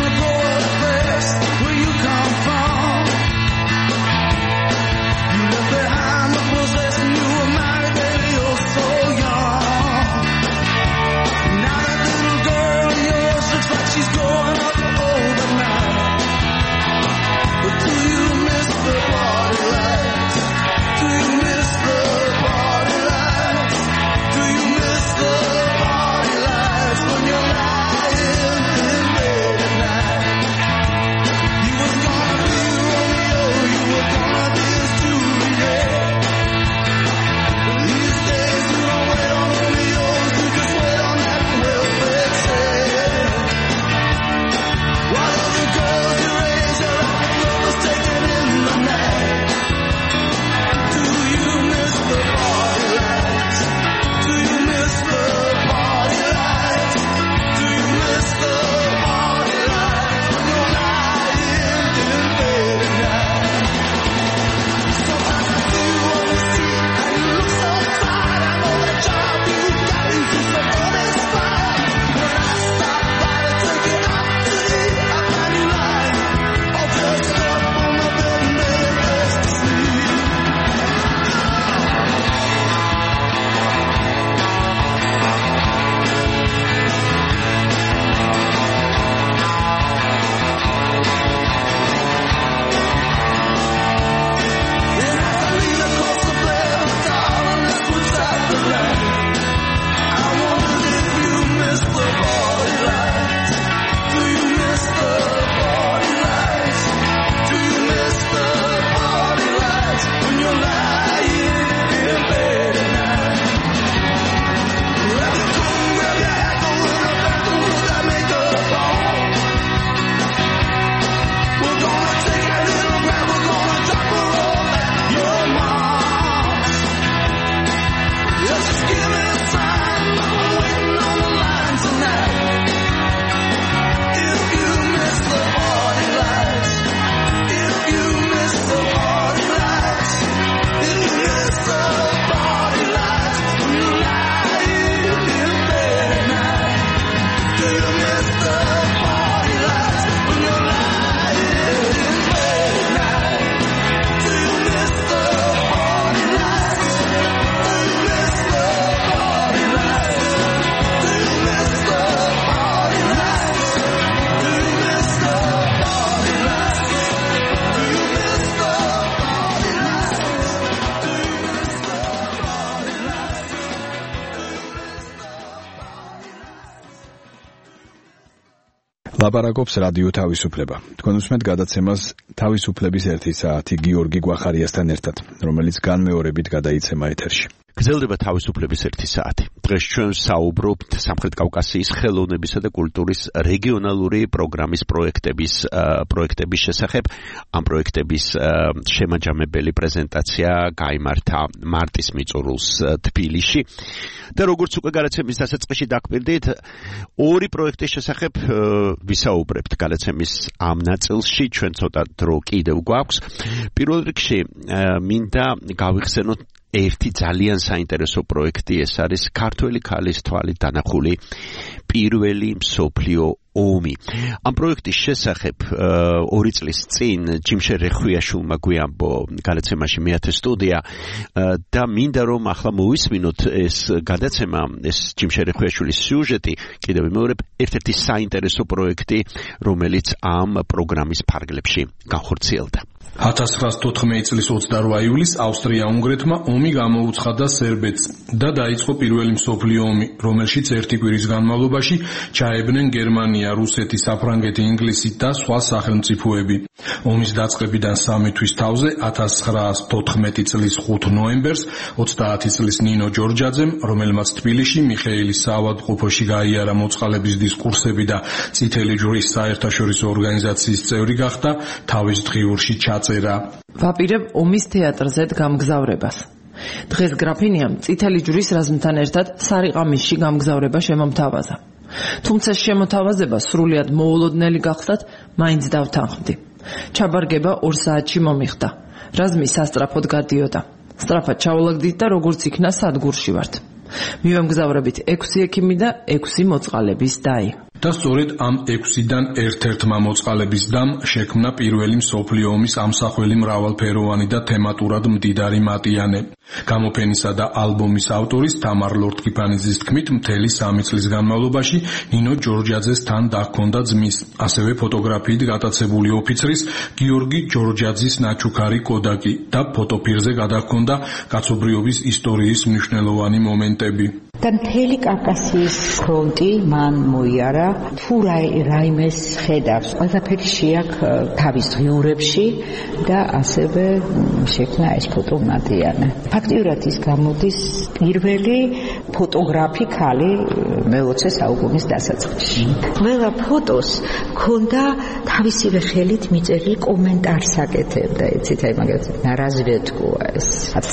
You left ლაპარაკობს რადიო თავისუფლება. თქვენ უსმენთ გადაცემას თავისუფლების 1 საათი გიორგი გვახარიასთან ერთად, რომელიც განმეორებით გადაიცემა ეთერში. გრძელდება თავისუფლების 1 საათი. დღეს ჩვენ საუბრობთ სამხრეთ კავკასიის ხელოვნებისა და კულტურის რეგიონალური პროგრამის პროექტების შესახებ. ამ პროექტების შემაჯამებელი პრეზენტაცია გაიმართა მარტის მიწურულს თბილისში. და როგორც უკვე გადაცემის დასაწყისში დაგვირდით, ორი პროექტის შესახებ ვისაუბრებთ გადაცემის ამ ნაწილში, ჩვენ ცოტა დრო კიდევ გვაქვს. პირველ რიგში მინდა გავიხსენოთ ერთი ძალიან საინტერესო პროექტი, ეს არის ქართველი ქალის თვალით დანახული პირველი მსოფლიო ომი. ამ პროექტის შესახებ 2 წლის წინ ჯიმშე რეხვიაშვილმა გვიამბო გადაცემაში მეათე სტუდია და მინდა რომ ახლა მოვისმინოთ ეს გადაცემა, ეს ჯიმშე რეხვიაშვილის სიუჟეტი, კიდევ მეორე ერთ-ერთი საინტერესო პროექტი, რომელიც ამ პროგრამის ფარგლებში განხორციელდა. 1914 წლის 28 ივლისს ავსტრია-უნგრეთმა ომი გამოუცხადა სერბეთს და დაიწყო პირველი მსოფლიო ომი, რომელშიც ერთი კვირის განმავლობაში ჩაებნენ გერმანია, რუსეთი, საფრანგეთი, ინგლისი და სხვა სახელმწიფოები. ომის დაწყებიდან 3 თვის თავზე 1914 წლის 5 ნოემბერს 30 წლის ნინო ჯორჯაძემ, რომელმაც თბილისში მიხეილის საავადმყოფოში გაიარა მოწყალების დისკურსები და წითელი ჯვრის საერთაშორისო ორგანიზაციის წევრი გახდა, თავის დღიურში წერა. ვაპირებ ომის თეატრზე გამგზავრებას. დღეს გრაფინიამ წითელი ჯვრის რაზმთან ერთად სარიყამისში გამგზავრება შემომთავაზა. თუმცა შემოთავაზება სრულიად მოულოდნელი გახლდათ, მაინც დავთანხმდი. ჩაბარგება 2 საათში მომიხდა. რაზმი სასტრაფოდ გადიოდა. სწრაფად ჩავოლაგდით და როგორც იქნა სადგურში ვართ. მივემგზავრებით 6 ექიმი და 6 მოწყალების დაი. და სწორედ ამ 6-დან ერთ-ერთმა მოწყალების დამ შექმნა პირველი მსოფლიო ომის ამსახველი მრავალფეროვანი და თემატურად მდიდარი მატიანე. გამოფენისა და ალბომის ავტორის თამარ ლორთქიფანიძის თქმით, მთელი 3 წლის განმავლობაში ნინო ჯორჯაძეს თან დაჰქონდა ძმის, ასევე ფოტოგრაფიით გატაცებული ოფიცრის გიორგი ჯორჯაძის ნაჩუქარი კოდაკი და ფოტოფირზე გადაჰქონდა კაცობრიობის ისტორიის მნიშვნელოვანი მომენტები. და მთელი კავკასიის ფრონტი მან მოიარა, თუ რაიმეს ხედავს, ყველაფერი შეაქვს თავის დღიურებში და ასევე შექმნა ეს ფოტომატიანე. ფაქტიურად ის გამოდის პირველი ფოტოგრაფი ქალი მე-20 საუკუნის დასაწყისში. ყველა ფოტოს ქონდა თავისივე ხელით მიწერილი კომენტარს აკეთებდა, იცით, აი მაგალითად ნარაზვეთკო ეს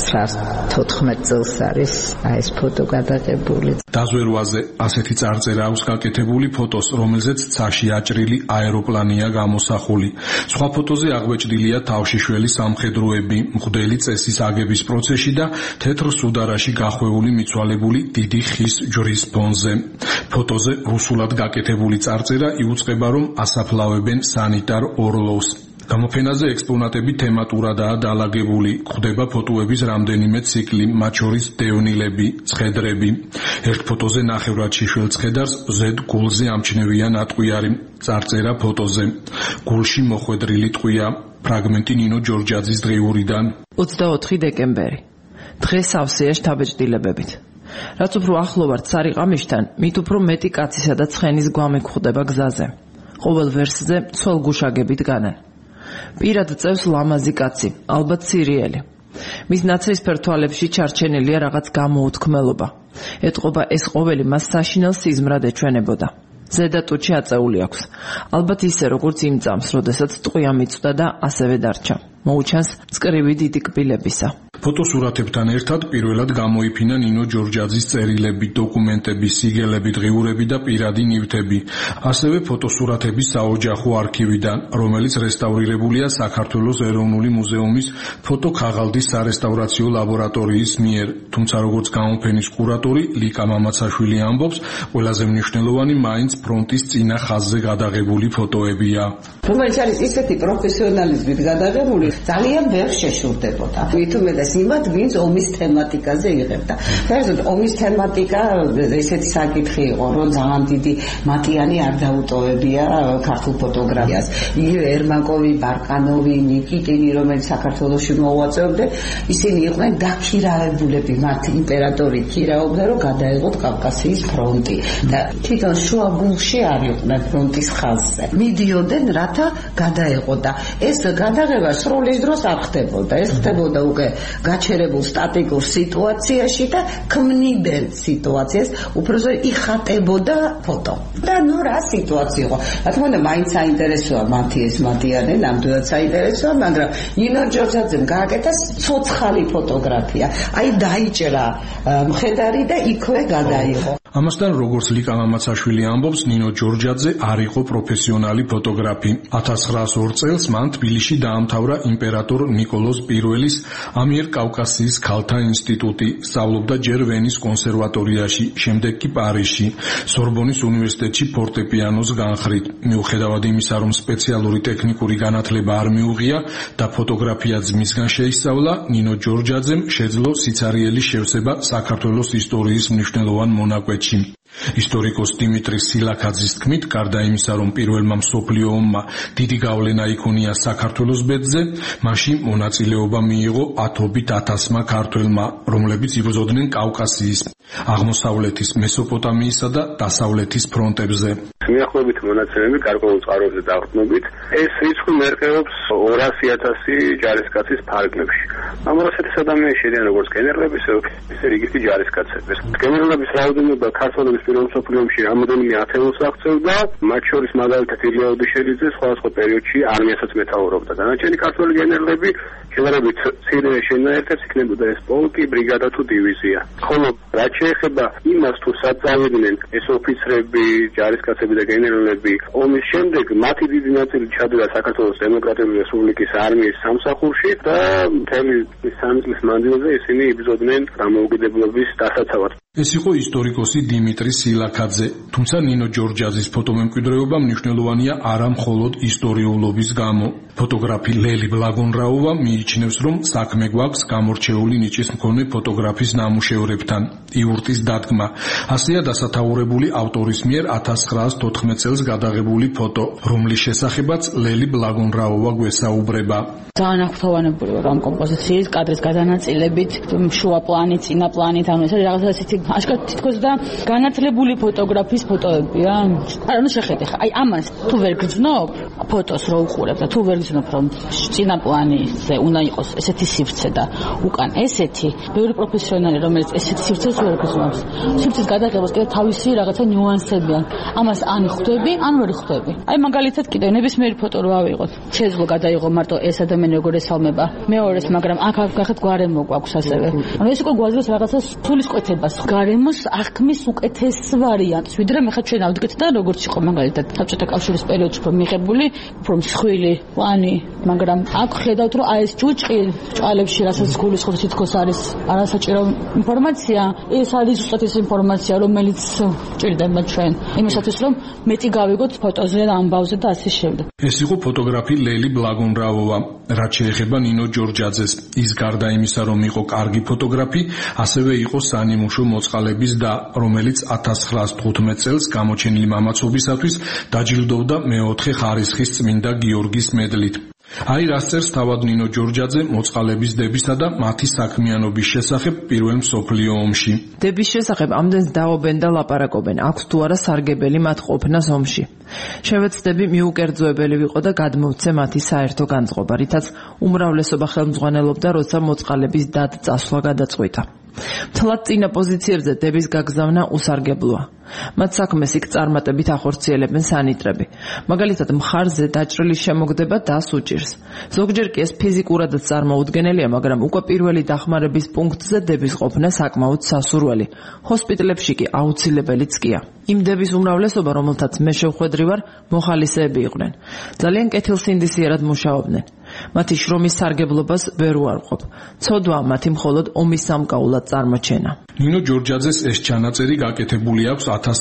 1914 წელს არის ეს ფოტო გადაღებული. დაზვერვაზე ასეთი წარწერა აქვს გაკეთებული ფოტოს, რომელზეც ცაში აჭრილი აეროპლანია გამოსახული. სხვა ფოტოზე აღბეჭდილია თავშიშველი სამხედროები, მღვდელი წესის აგების პროცესში და თეთრ სუდარაში გახვეული მიცვალებული დიდი ხის ჯვრის ფონზე. ფოტოზე რუსულად გაკეთებული წარწერა იუწყება, რომ ასაფლავებენ სანიტარ ორლოვს. გამოფენაზე ექსპონატები თემატურადაა დალაგებული, გვხვდება ფოტოების რამდენიმე ციკლი, მათ შორის დევნილები, ცხედრები. ერთ ფოტოზე ნახევრად შიშველ ცხედარს ზედ გულზე ამჩნევია ნატყვიარი, წარწერა ფოტოზე. გულში მოხვედრილი ტყვია, ფრაგმენტი ნინო ჯორჯაძის დღიურიდან. 24 დეკემბერი. დღეს სავსეა შთაბეჭდილებებით. რაც უფრო ახლო ვართ სარიყამიშთან, მით უფრო მეტი კაცისა და ცხენის გვამი გვხვდება გზაზე. ყოველ ვერსზე ცოლგუშაგებით განენ. პირად წევს ლამაზი კაცი, ალბათ სირიელი. მის ნაცრისფერ თვალებში ჩარჩენილია რაღაც გამოუთქმელობა. ეტყობა ეს ყოველი მას საშინელ სიზმრად ეჩვენებოდა. ზედა ტუჩი აწეული აქვს. ალბათ ისე როგორც იმ წამს, როდესაც ტყვია მიწვდა და ასევე დარჩა. მოუჩანს წკრივი დიდი კბილებისა. ფოტოსურათებთან ერთად პირველად გამოიფინა ნინო ჯორჯაძის წერილები, დოკუმენტები, სიგელები, დღიურები და პირადი ნივთები. ასევე ფოტოსურათების საოჯახო არქივიდან, რომელიც რესტავრირებულია საქართველოს ეროვნული მუზეუმის ფოტოქაღალდის სარესტავრაციო ლაბორატორიის მიერ. თუმცა როგორც გამოფენის კურატორი ლიკა მამაცაშვილი ამბობს, ყველაზე მნიშვნელოვანი მაინც ფრონტის წინა ხაზზე გადაღებული ფოტოებია. რომელიც არის ისეთი პროფესიონალიზმით გადაღებული, ძალიან ვერ შეშურდებოდა. მით უმეტეს ეს იმათ, ვინც ომის თემატიკაზე იღებდა. საერთოდ ომის თემატიკა ესეთი საკითხი იყო, რომ ძალიან დიდი მატიანი არ დაუტოვებია ქართულ ფოტოგრაფიას. იგივე ერმაკოვი, ბარკანოვი, ნიკიტინი, რომელიც საქართველოში მოუაწეობდნენ, ისინი იყვნენ დაქირავებულები, მათ იმპერატორი ქირავობდა, რომ გადაეღოთ კავკასიის ფრონტი და თვითონ შუა გულში არ იყვნენ ფრონტის ხაზზე. მიდიოდნენ, რათა გადაეღოთ და ეს გადაღება სროლის დროს არ ხდებოდა. ეს ხდებოდა უკვე გაჩერებულ სტატიკურ სიტუაციაში და ქმნიდნენ სიტუაციას, უბრალოდ იხატებოდა ფოტო. და ნუ რა სიტუაცია იყო? რა თქმა უნდა, მაინც საინტერესოა მათი ეს მატიანე, ნამდვილად საინტერესოა, მაგრამ ნინო ჯორჯაძემ გააკეთა ცოცხალი ფოტოგრაფია. აი დაიჭრა მხედარი და იქვე გადაიღო. ამასთან როგორც ლიკა მამაცაშვილი ამბობს, ნინო ჯორჯაძე არ იყო პროფესიონალი ფოტოგრაფი. 1902 წელს მან თბილისში დაამთავრა იმპერატორ ნიკოლოზ I-ის ამიერკავკასიის ქალთა ინსტიტუტი, სწავლობდა ჯერ ვენის კონსერვატორიაში, შემდეგ კი პარიზში, სორბონის უნივერსიტეტში ფორტეპიანოს განხრით. მიუხედავად იმისა, რომ სპეციალური ტექნიკური განათლება არ მიუღია და ფოტოგრაფიაც მისგან შეისწავლა, ნინო ჯორჯაძემ შეძლო სიცარიელი შევსება საქართველოს ისტორიის მნიშვნელოვან მონაკვეთში. ისტორიკოს დიმიტრი სილაქაძის თქმით, გარდა იმისა, რომ პირველმა მსოფლიო ომმა დიდი გავლენა იქონია საქართველოს ბედზე, მასში მონაწილეობა მიიღო ათობით ათასმა ქართველმა, რომლებიც იბრძოდნენ კავკასიის, აღმოსავლეთის, მესოპოტამიისა და დასავლეთის ფრონტებზე. მიახლოებით მონაწილეები გარკვეულ წყაროებზე დაყრდნობით, ეს რიცხვი მერყეობს 200,000 ჯარისკაცის ფარგლებში. ამ 200,000 ადამიანში შედიან როგორც გენერლები, ისე რიგითი ჯარისკაცები. გენერლების რაოდენობა ქართველების პირველ მსოფლიო ომში რამოდენიმე ათეულს აღწევდა, მათ შორის მაგალითად ილია ოდიშელიძე სხვადასხვა პერიოდში არმიასაც მეთაურობდა. დანარჩენი ქართველი გენერლები შედარებით მცირე შენაერთებს იქნებოდა ეს პოლკი, ბრიგადა თუ დივიზია. ხოლო რაც შეეხება იმას, თუ სად წავიდნენ ეს ოფიცრები, ჯარისკაცები და გენერლები, ომის შემდეგ მათი დიდი ნაწილი ჩადდა საქართველოს დემოკრატიული რესპუბლიკის არმიის სამსახურში და მთელი 3 წლის მანძილზე ისინი იბრძოდნენ დამოუკიდებლობის დასაცავად. ეს იყო ისტორიკოსი დიმიტრი სილაქაძე, თუმცა ნინო ჯორჯაძის ფოტომემკვიდრეობა მნიშვნელოვანია არა მხოლოდ ისტორიულობის გამო. ფოტოგრაფი ლელი ბლაგონრაოვა მიიჩნევს, რომ საქმე გვაქვს გამორჩეული ნიჭის მქონე ფოტოგრაფის ნამუშევრებთან. იურტის დადგმა. ასეა დასათაურებული ავტორის მიერ 1914 წელს გადაღებული ფოტო, რომლის შესახებაც ლელი ბლაგონრაოვა გვესაუბრება. ძალიან აღფრთოვანებული ვარ ამ კომპოზიციის კადრის გადანაწილებით, შუა პლანი, წინა პლანით, ანუ ეს რაღაცა ისეთი აშკარად თითქოს და განათლებული ფოტოგრაფის ფოტოებია. ანუ შეხედე ხა, აი ამას თუ ვერ გრძნობ ფოტოს რო უყურებ და თუ ვერ გრძნობ რომ წინა პლანიზე უნდა იყოს ესეთი სივრცე და უკან ესეთი, ბევრი პროფესიონალი რომელიც ესეთი სივრცეს ვერ გრძნობს. სივრცის გადაღებას კიდე თავისი რაღაცა ნიუანსებია. ამას ან ხვდები, ან ვერ ხვდები. აი მაგალითად კიდე ნებისმიერი ფოტო რო ავიღოთ. შეძლო გადაიღო მარტო ეს ადამიანი როგორ ესალმება. მეორეს, მაგრამ აქ გახეთ გარემო გვაქვს ასევე. ანუ ეს უკვე გვაძლევს რაღაცა თulis კვეთებას. გარემოს აღქმის უკეთეს ვარიანტს, ვიდრე მე ხა ჩვენ ავდგეთ და როგორც იყო მაგალითად საბჭოთა კავშირის პერიოდში რომ მიღებული, უფრო მსხვილი პლანი, მაგრამ აქ ხედავთ რომ აი ეს ჯუჭყი ჭალებში რასაც გულისხმობს თითქოს არის არასაჭირო ინფორმაცია, ეს არის ზუსტად ეს ინფორმაცია, რომელიც ჭირდება ჩვენ იმისათვის რომ მეტი გავიგოთ ფოტოზე, ამბავზე და ასე შემდეგ. ეს იყო ფოტოგრაფი ლელი ბლაგონრაოვა. რაც შეეხება ნინო ჯორჯაძეს, ის გარდა იმისა, რომ იყო კარგი ფოტოგრაფი, ასევე იყო სანიმუშო მოწყალების და, რომელიც 1915 წელს გამოჩენილი მამაცობისათვის დაჯილდოვდა მეოთხე ხარისხის წმინდა გიორგის მედლით. აი რას წერს თავად ნინო ჯორჯაძე მოწყალების დებისა და მათი საქმიანობის შესახებ პირველ მსოფლიო ომში. დების შესახებ ამდენს დაობენ და ლაპარაკობენ, აქვს თუ არა სარგებელი მათ ყოფნას ომში. შევეცდები მიუკერძოებელი ვიყო და გადმოვცე მათი საერთო განწყობა, რითაც უმრავლესობა ხელმძღვანელობდა, როცა მოწყალების დად-წასვლა გადაწყვიტა. მთლად წინა პოზიციებზე დების გაგზავნა უსარგებლოა. მათ საქმეს იქ წარმატებით ახორციელებენ სანიტრები. მაგალითად, მხარზე დაჭრილი შემოგდება დას უჭირს. ზოგჯერ კი ეს ფიზიკურადაც წარმოუდგენელია, მაგრამ უკვე პირველი დახმარების პუნქტზე დების ყოფნა საკმაოდ სასურველი. ჰოსპიტალებში კი აუცილებელიც კია. იმ დების უმრავლესობა, რომელთაც მე შევხვედრი ვარ, მოხალისეები იყვნენ. ძალიან კეთილსინდისიერად მუშაობდნენ. მათი შრომის სარგებლობას ვერ უარყოფ. ცოდვა მათი მხოლოდ ომის სამკაულად წარმოჩენა. ნინო ჯორჯაძეს ეს ჩანაწერი გაკეთებული აქვს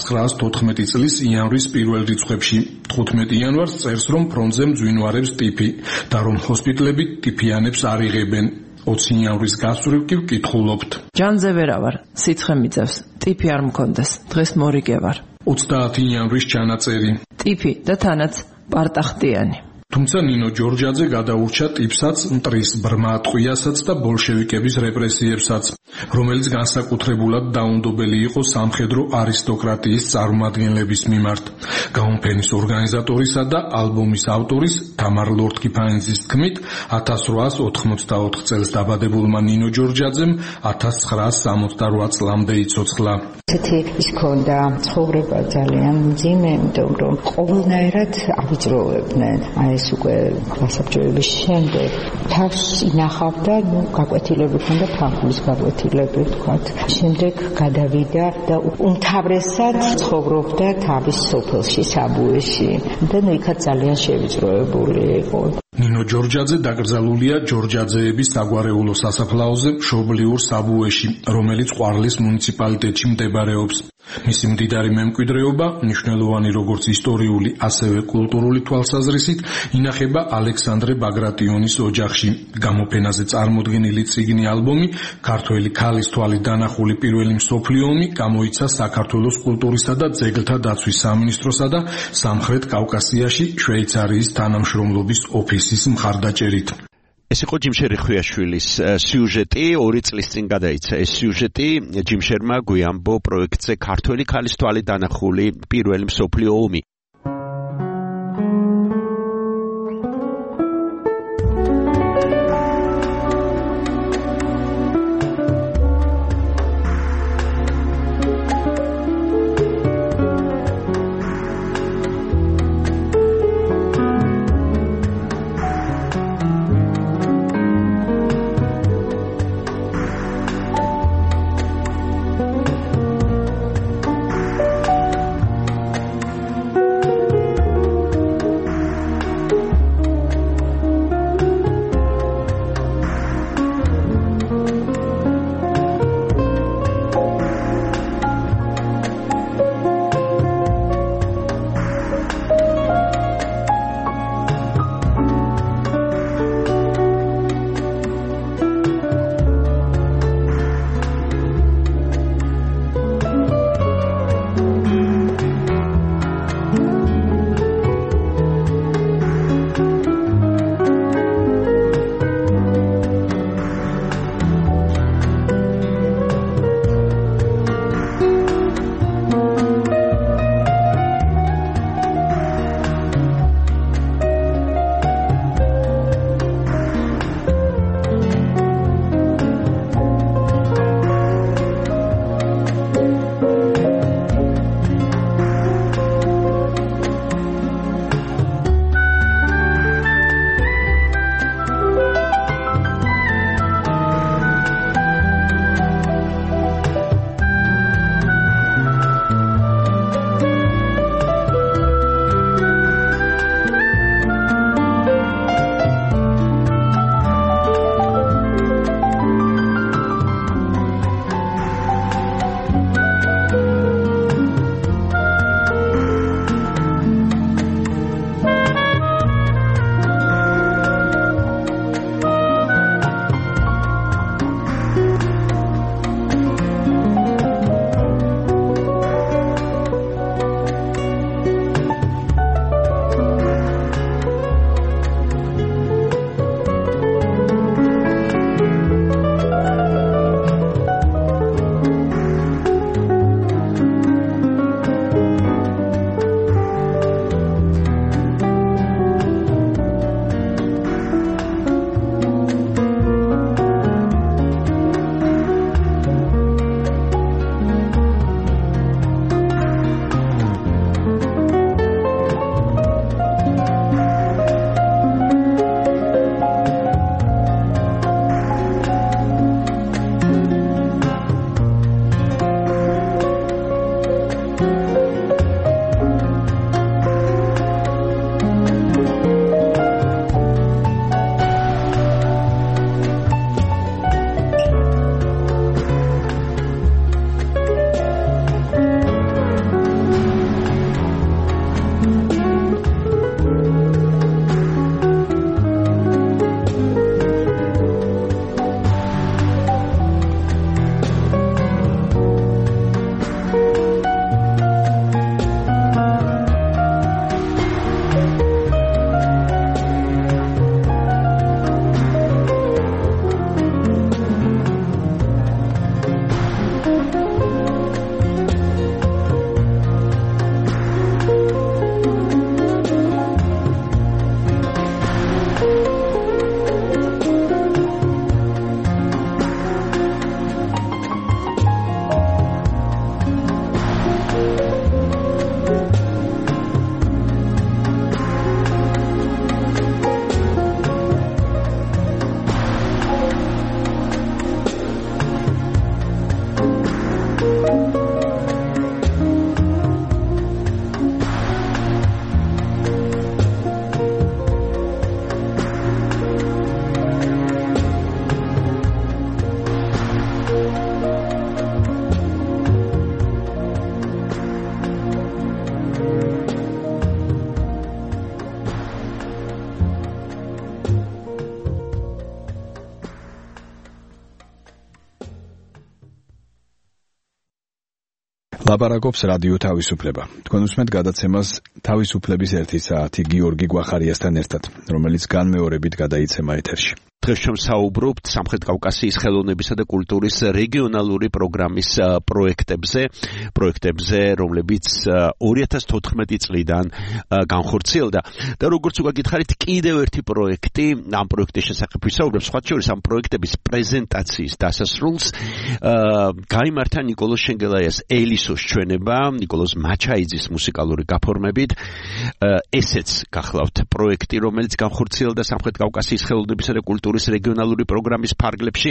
1914 წლის იანვრის პირველ რიცხვებში. 15 იანვარს წერს, რომ ფრონტზე მძვინვარებს ტიფი და რომ ჰოსპიტალები ტიფიანებს არ იღებენ. 20 იანვრის გასწვრივ კი ვკითხულობთ. ჯანზე ვერა ვარ, სიცხე მიძევს, ტიფი არ მქონდეს, დღეს მორიგე ვარ. 30 იანვრის ჩანაწერი. ტიფი და თანაც პარტახტიანი. თუმცა ნინო ჯორჯაძე გადაურჩა ტიპსაც, მტრის ბრმა ტყვიასაც და ბოლშევიკების რეპრესიებსაც, რომელიც განსაკუთრებულად დაუნდობელი იყო სამხედრო არისტოკრატიის წარმომადგენლების მიმართ. გამოფენის ორგანიზატორისა და ალბომის ავტორის თამარ ლორთქიფანიძის თქმით, 1884 წელს დაბადებულმა ნინო ჯორჯაძემ 1968 წლამდე იცოცხლა. ესეთი ის ქონდა ცხოვრება ძალიან მძიმე, იმიტომ რომ ყოველნაირად ავიწროვებდნენ. ეს უკვე გასაბჭოების შემდეგ თავს ინახავდა, გაკვეთილები ქონდა, თანხმობის გაკვეთილები ვთქვათ. შემდეგ გადავიდა და უმთავრესად ცხოვრობდა თავის სოფელში, საბუეში და იქაც ძალიან შევიწროებული იყო. ნინო ჯორჯაძე დაკრძალულია ჯორჯაძეების საგვარეულო სასაფლაოზე მშობლიურ საბუეში, რომელიც ყვარლის მუნიციპალიტეტში მდებარეობს. მისი მდიდარი მემკვიდრეობა, მნიშვნელოვანი როგორც ისტორიული, ასევე კულტურული თვალსაზრისით, ინახება ალექსანდრე ბაგრატიონის ოჯახში. გამოფენაზე წარმოდგენილი წიგნი ალბომი „ქართველი ქალის თვალით დანახული პირველი მსოფლიო ომი“ გამოიცა საქართველოს კულტურისა და ძეგლთა დაცვის სამინისტროსა და სამხრეთ კავკასიაში შვეიცარიის თანამშრომლობის ოფისის მხარდაჭერით. ეს იყო ჯიმშერი ხვიაშვილის სიუჟეტი, 2 წლის წინ გადაიცა ეს სიუჟეტი ჯიმშერმა გვიამბო პროექტზე ქართველი ქალის თვალით დანახული პირველი მსოფლიო ომი. ლაპარაკობს რადიო თავისუფლება. თქვენ უსმენთ გადაცემას თავისუფლების 1 საათი გიორგი გვახარიასთან ერთად, რომელიც განმეორებით გადაიცემა ეთერში. დღეს საუბრობთ სამხრეთ კავკასიის ხელოვნებისა და კულტურის რეგიონალური პროგრამის პროექტებზე, რომლებიც 2014 წლიდან განხორციელდა და როგორც უკვე გითხარით, კიდევ ერთი პროექტი, ამ პროექტის შესახებ ვისაუბრებთ, სხვა შორის ამ პროექტების პრეზენტაციის დასასრულს გაიმართა ნიკოლოზ შენგელაიას ელისოს ჩვენება, ნიკოლოზ მაჩაიძის მუსიკალური გაფორმებით. ესეც გახლავთ პროექტი, რომელიც განხორციელდა სამხრეთ კავკასიის ხელოვნებისა და კულტურის რეგიონალური პროგრამის ფარგლებში.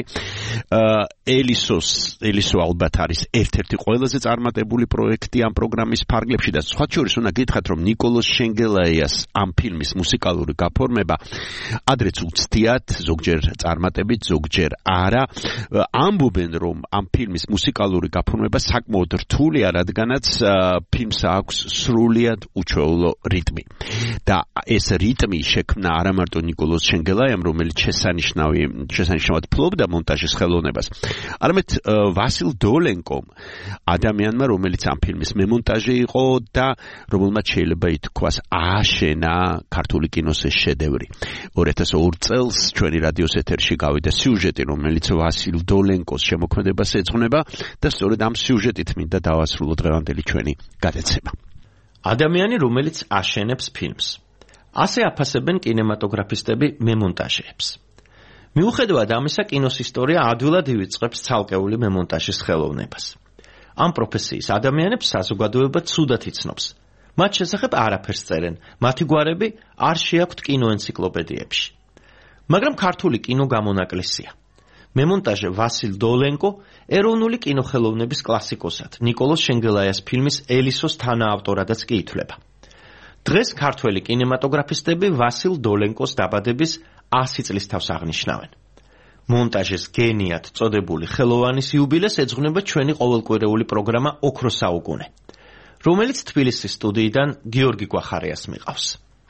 ელისო ალბათ არის ერთ-ერთი ყველაზე წარმატებული პროექტი ამ პროგრამის ფარგლებში და სხვა შორის უნდა გითხრათ, რომ ნიკოლოზ შენგელაიას ამ ფილმის მუსიკალური გაფორმება ადრეც უცდიათ, ზოგჯერ წარმატებით, ზოგჯერ არა. ამბობენ, რომ ამ ფილმის მუსიკალური გაფორმება საკმაოდ რთულია, რადგანაც ფილმს აქვს სრულიად უჩვეულო რიტმი. და ეს რიტმი შექმნა არა მარტო ნიკოლოზ შენგელაიამ, რომელიც შესანიშნავად ფლობდა მონტაჟის ხელოვნებას, არამედ ვასილ დოლენკომ, ადამიანმა, რომელიც ამ ფილმის მემონტაჟე იყო და რომელმაც შეიძლება ითქვას ააშენა ქართული კინოს ეს შედევრი. 2002 წელს ჩვენი რადიოს ეთერში გავიდა სიუჟეტი, რომელიც ვასილ დოლენკოს შემოქმედებას ეძღვნება და სწორედ ამ სიუჟეტით მინდა დავასრულო დღევანდელი ჩვენი გადაცემა. ადამიანი, რომელიც აშენებს ფილმს. ასე აფასებენ კინემატოგრაფისტები მემონტაჟეებს. მიუხედავად ამისა, კინოს ისტორია ადვილად ივიწყებს ცალკეული მემონტაჟის ხელოვნებას. ამ პროფესიის ადამიანებს საზოგადოება ცუდად იცნობს. მათ შესახებ არაფერს წერენ, მათი გვარები არ შეაქვთ კინოენციკლოპედიებში. მაგრამ ქართული კინო გამონაკლისია. მემონტაჟე ვასილ დოლენკო ეროვნული კინოხელოვნების კლასიკოსად, ნიკოლოზ შენგელაიას ფილმის ელისოს თანაავტორადაც კი ითვლება. დღეს ქართველი კინემატოგრაფისტები ვასილ დოლენკოს დაბადების 100 წლის თავს აღნიშნავენ. მონტაჟის გენიად წოდებული ხელოვანის იუბილეს ეძღვნება ჩვენი ყოველკვირეული პროგრამა ოქროს საუკუნე, რომელიც თბილისის სტუდიიდან გიორგი გვახარიას მიყავს.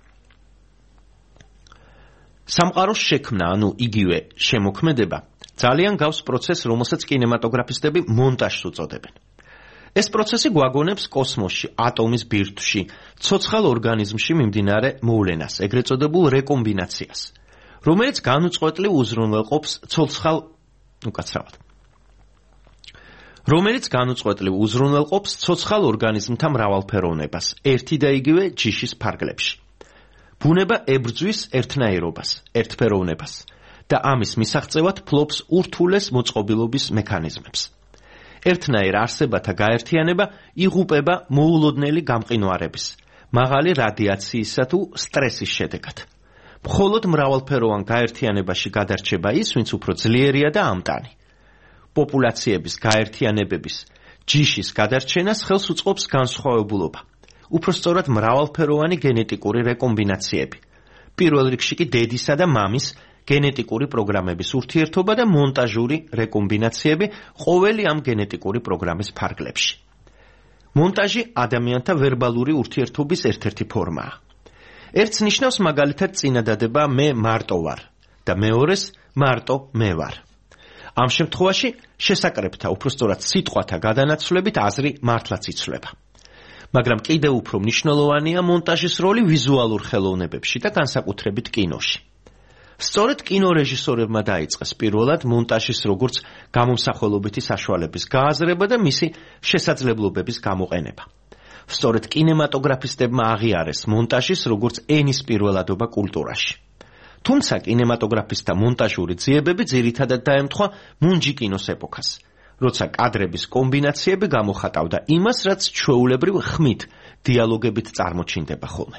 სამყაროს შექმნა, ანუ იგივე შემოქმედება, ძალიან გავს პროცესს, რომელსაც კინემატოგრაფისტები მონტაჟს უწოდებენ. ეს პროცესი გვაგონებს კოსმოსში, ატომის ბირთვში, ცოცხალ ორგანიზმში მიმდინარე მოვლენას, ეგრეთ წოდებულ რეკომბინაციას, რომელიც განუწყვეტლივ უზრუნველყოფს ცოცხალ ორგანიზმთა მრავალფეროვნებას, ერთი და იგივე ჯიშის ფარგლებში. ბუნება ებრძვის ერთნაირობას, ერთფეროვნებას და ამის მისაღწევად ფლობს ურთულეს მოწყობილობის მექანიზმებს. ერთნაირ არსებათა გაერთიანება იღუპება მოულოდნელი გამყინვარების, მაღალი რადიაციისა თუ სტრესის შედეგად. მხოლოდ მრავალფეროვან გაერთიანებაში გადარჩება ის, ვინც უფრო ძლიერია და ამტანი. პოპულაციების გაერთიანებების, ჯიშის გადარჩენას ხელს უწყობს განსხვავებულობა, უფრო სწორად მრავალფეროვანი გენეტიკური რეკომბინაციები. პირველ რიგში კი დედისა და მამის გენეტიკური პროგრამების ურთიერთობა და მონტაჟური რეკომბინაციები ყოველი ამ გენეტიკური პროგრამის ფარგლებში. მონტაჟი ადამიანთა ვერბალური ურთიერთობის ერთ-ერთი ფორმაა. ერთს ნიშნავს მაგალითად წინადადება მე მარტო ვარ და მეორეს მარტო მე ვარ. ამ შემთხვევაში შესაკრებთა, უფრო სწორად სიტყვათა გადანაცვლებით აზრი მართლაც იცვლება. მაგრამ კიდევ უფრო მნიშვნელოვანია მონტაჟის როლი ვიზუალურ ხელოვნებებში და განსაკუთრებით კინოში. სწორედ კინორეჟისორებმა დაიწყეს პირველად მონტაჟის როგორც გამომსახველობითი საშუალების გააზრება და მისი შესაძლებლობების გამოყენება. სწორედ კინემატოგრაფისტებმა აღიარეს მონტაჟის როგორც ენის პირველადობა კულტურაში. თუმცა კინემატოგრაფისტთა მონტაჟური ძიებები ძირითადად დაემთხვა მუნჯი კინოს ეპოქას, როცა კადრების კომბინაციები გამოხატავდა იმას, რაც ჩვეულებრივ ხმით, დიალოგებით წარმოჩინდება ხოლმე.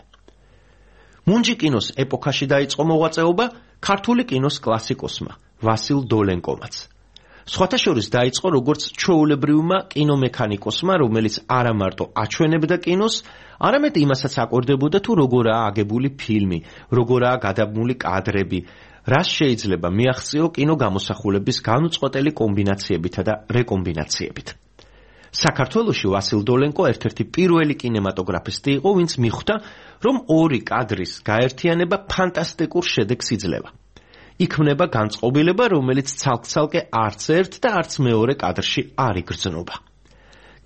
მუნჯი კინოს ეპოქაში დაიწყო მოღვაწეობა ქართული კინოს კლასიკოსმა ვასილ დოლენკომაც. სხვათა შორის დაიწყო როგორც ჩვეულებრივმა კინომექანიკოსმა, რომელიც არა მარტო აჩვენებდა კინოს, არამედ იმასაც აკვირდებოდა თუ როგორაა აგებული ფილმი, როგორაა გადაბმული კადრები, რას შეიძლება მიაღწიო კინო გამოსახულების განუწყვეტელი კომბინაციებითა და რეკომბინაციებით. საქართველოში ვასილ დოლენკო ერთ-ერთი პირველი კინემატოგრაფისტი იყო, ვინც მიხვდა, რომ ორი კადრის გაერთიანება ფანტასტიკურ შედეგს იძლევა. იქმნება განწყობილება, რომელიც ცალკე არც ერთ და არც მეორე კადრში არ იგრძნობა.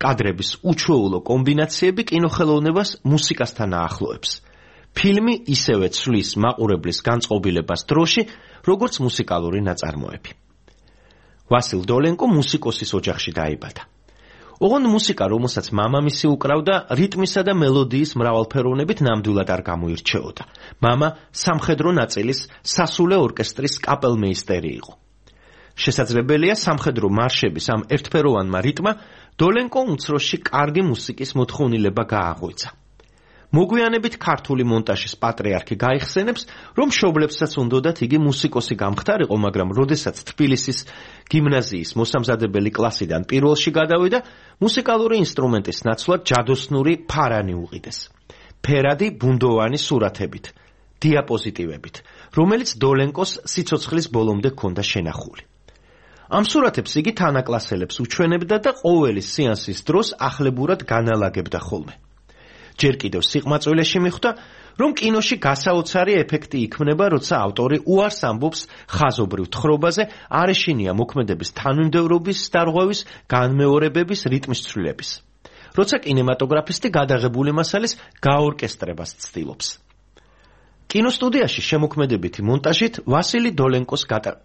კადრების უჩვეულო კომბინაციები კინოხელოვნებას მუსიკასთან აახლოებს. ფილმი ისევე ცვლის მაყურებლის განწყობილებას დროში, როგორც მუსიკალური ნაწარმოები. ვასილ დოლენკო მუსიკოსის ოჯახში დაიბადა. ოღონდ მუსიკა, რომელსაც მამამისი უკრავდა, რიტმისა და მელოდიის მრავალფეროვნებით ნამდვილად არ გამოირჩეოდა. მამა სამხედრო ნაწილის სასულე ორკესტრის კაპელმეისტერი იყო. შესაძლებელია სამხედრო მარშების ამ ერთფეროვანმა რიტმა დოლენკო უმცროსში კარგი მუსიკის მოთხოვნილება გააღვიძა. მოგვიანებით ქართული მონტაჟის პატრიარქი გაიხსენებს, რომ მშობლებსაც უნდოდათ იგი მუსიკოსი გამხდარიყო, მაგრამ როდესაც თბილისის გიმნაზიის მოსამზადებელი კლასიდან პირველში გადავიდა, მუსიკალური ინსტრუმენტის ნაცვლად ჯადოსნური ფარანი უყიდეს. ფერადი ბუნდოვანი სურათებით, დიაპოზიტივებით, რომელიც დოლენკოს სიცოცხლის ბოლომდე ჰქონდა შენახული. ამ სურათებს იგი თანაკლასელებს უჩვენებდა და ყოველი სეანსის დროს ახლებურად განალაგებდა ხოლმე. ჯერ კიდევ სიყმაწვილეში მიხვდა, რომ კინოში გასაოცარი ეფექტი იქმნება, როცა ავტორი უარს ამბობს ხაზობრივ თხრობაზე, არ ეშინია მოქმედების თანმიმდევრობის დარღვევის, განმეორებების, რიტმის ცვლილების. როცა კინემატოგრაფისტი გადაღებული მასალის გაორკესტრებას ცდილობს. კინოსტუდიაში შემოქმედებითი მონტაჟით ვასილი დოლენკოს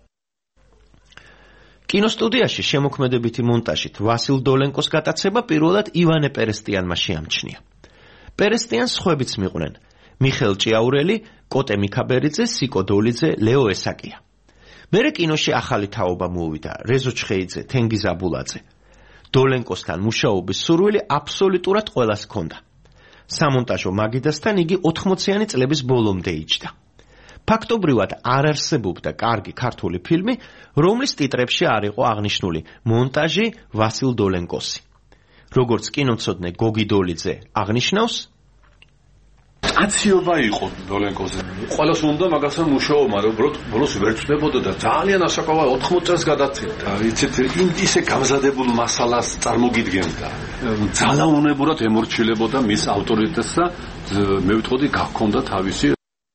ვასილ დოლენკოს გატაცება პირველად ივანე პერესტიანმა შეამჩნია. პერესტიანს სხვებიც მიყვნენ: მიხეილ ჭიაურელი, კოტე მიქაბერიძე, სიკო დოლიძე, ლეო ესაკია. მერე კინოში ახალი თაობა მოვიდა: რეზო ჩხეიძე, თენგიზ აბულაძე. დოლენკოსთან მუშაობის სურვილი აბსოლუტურად ყველას ჰქონდა. სამონტაჟო მაგიდასთან იგი 80-იანი წლების ბოლომდე იჯდა. ფაქტობრივად არ არსებობდა კარგი ქართული ფილმი, რომლის ტიტრებში არ იყო აღნიშნული მონტაჟი ვასილ დოლენკოსი. როგორც კინომცოდნე გოგი დოლიძე აღნიშნავს, აციობა იყო დოლენკოზე. ყველას უნდა მაგასთან მუშაობა, მაგრამ ბოლოს ვერ წდებოდა და ძალიან ასაკოვანი 80 წელს გადაცემდა. იცით, ისე გამზადებულ მასალას წარმოგიდგენდა. ძალაუნებურად ემორჩილებოდა მის ავტორიტეტს და მე ვიტყოდი გაქონდა თავისი.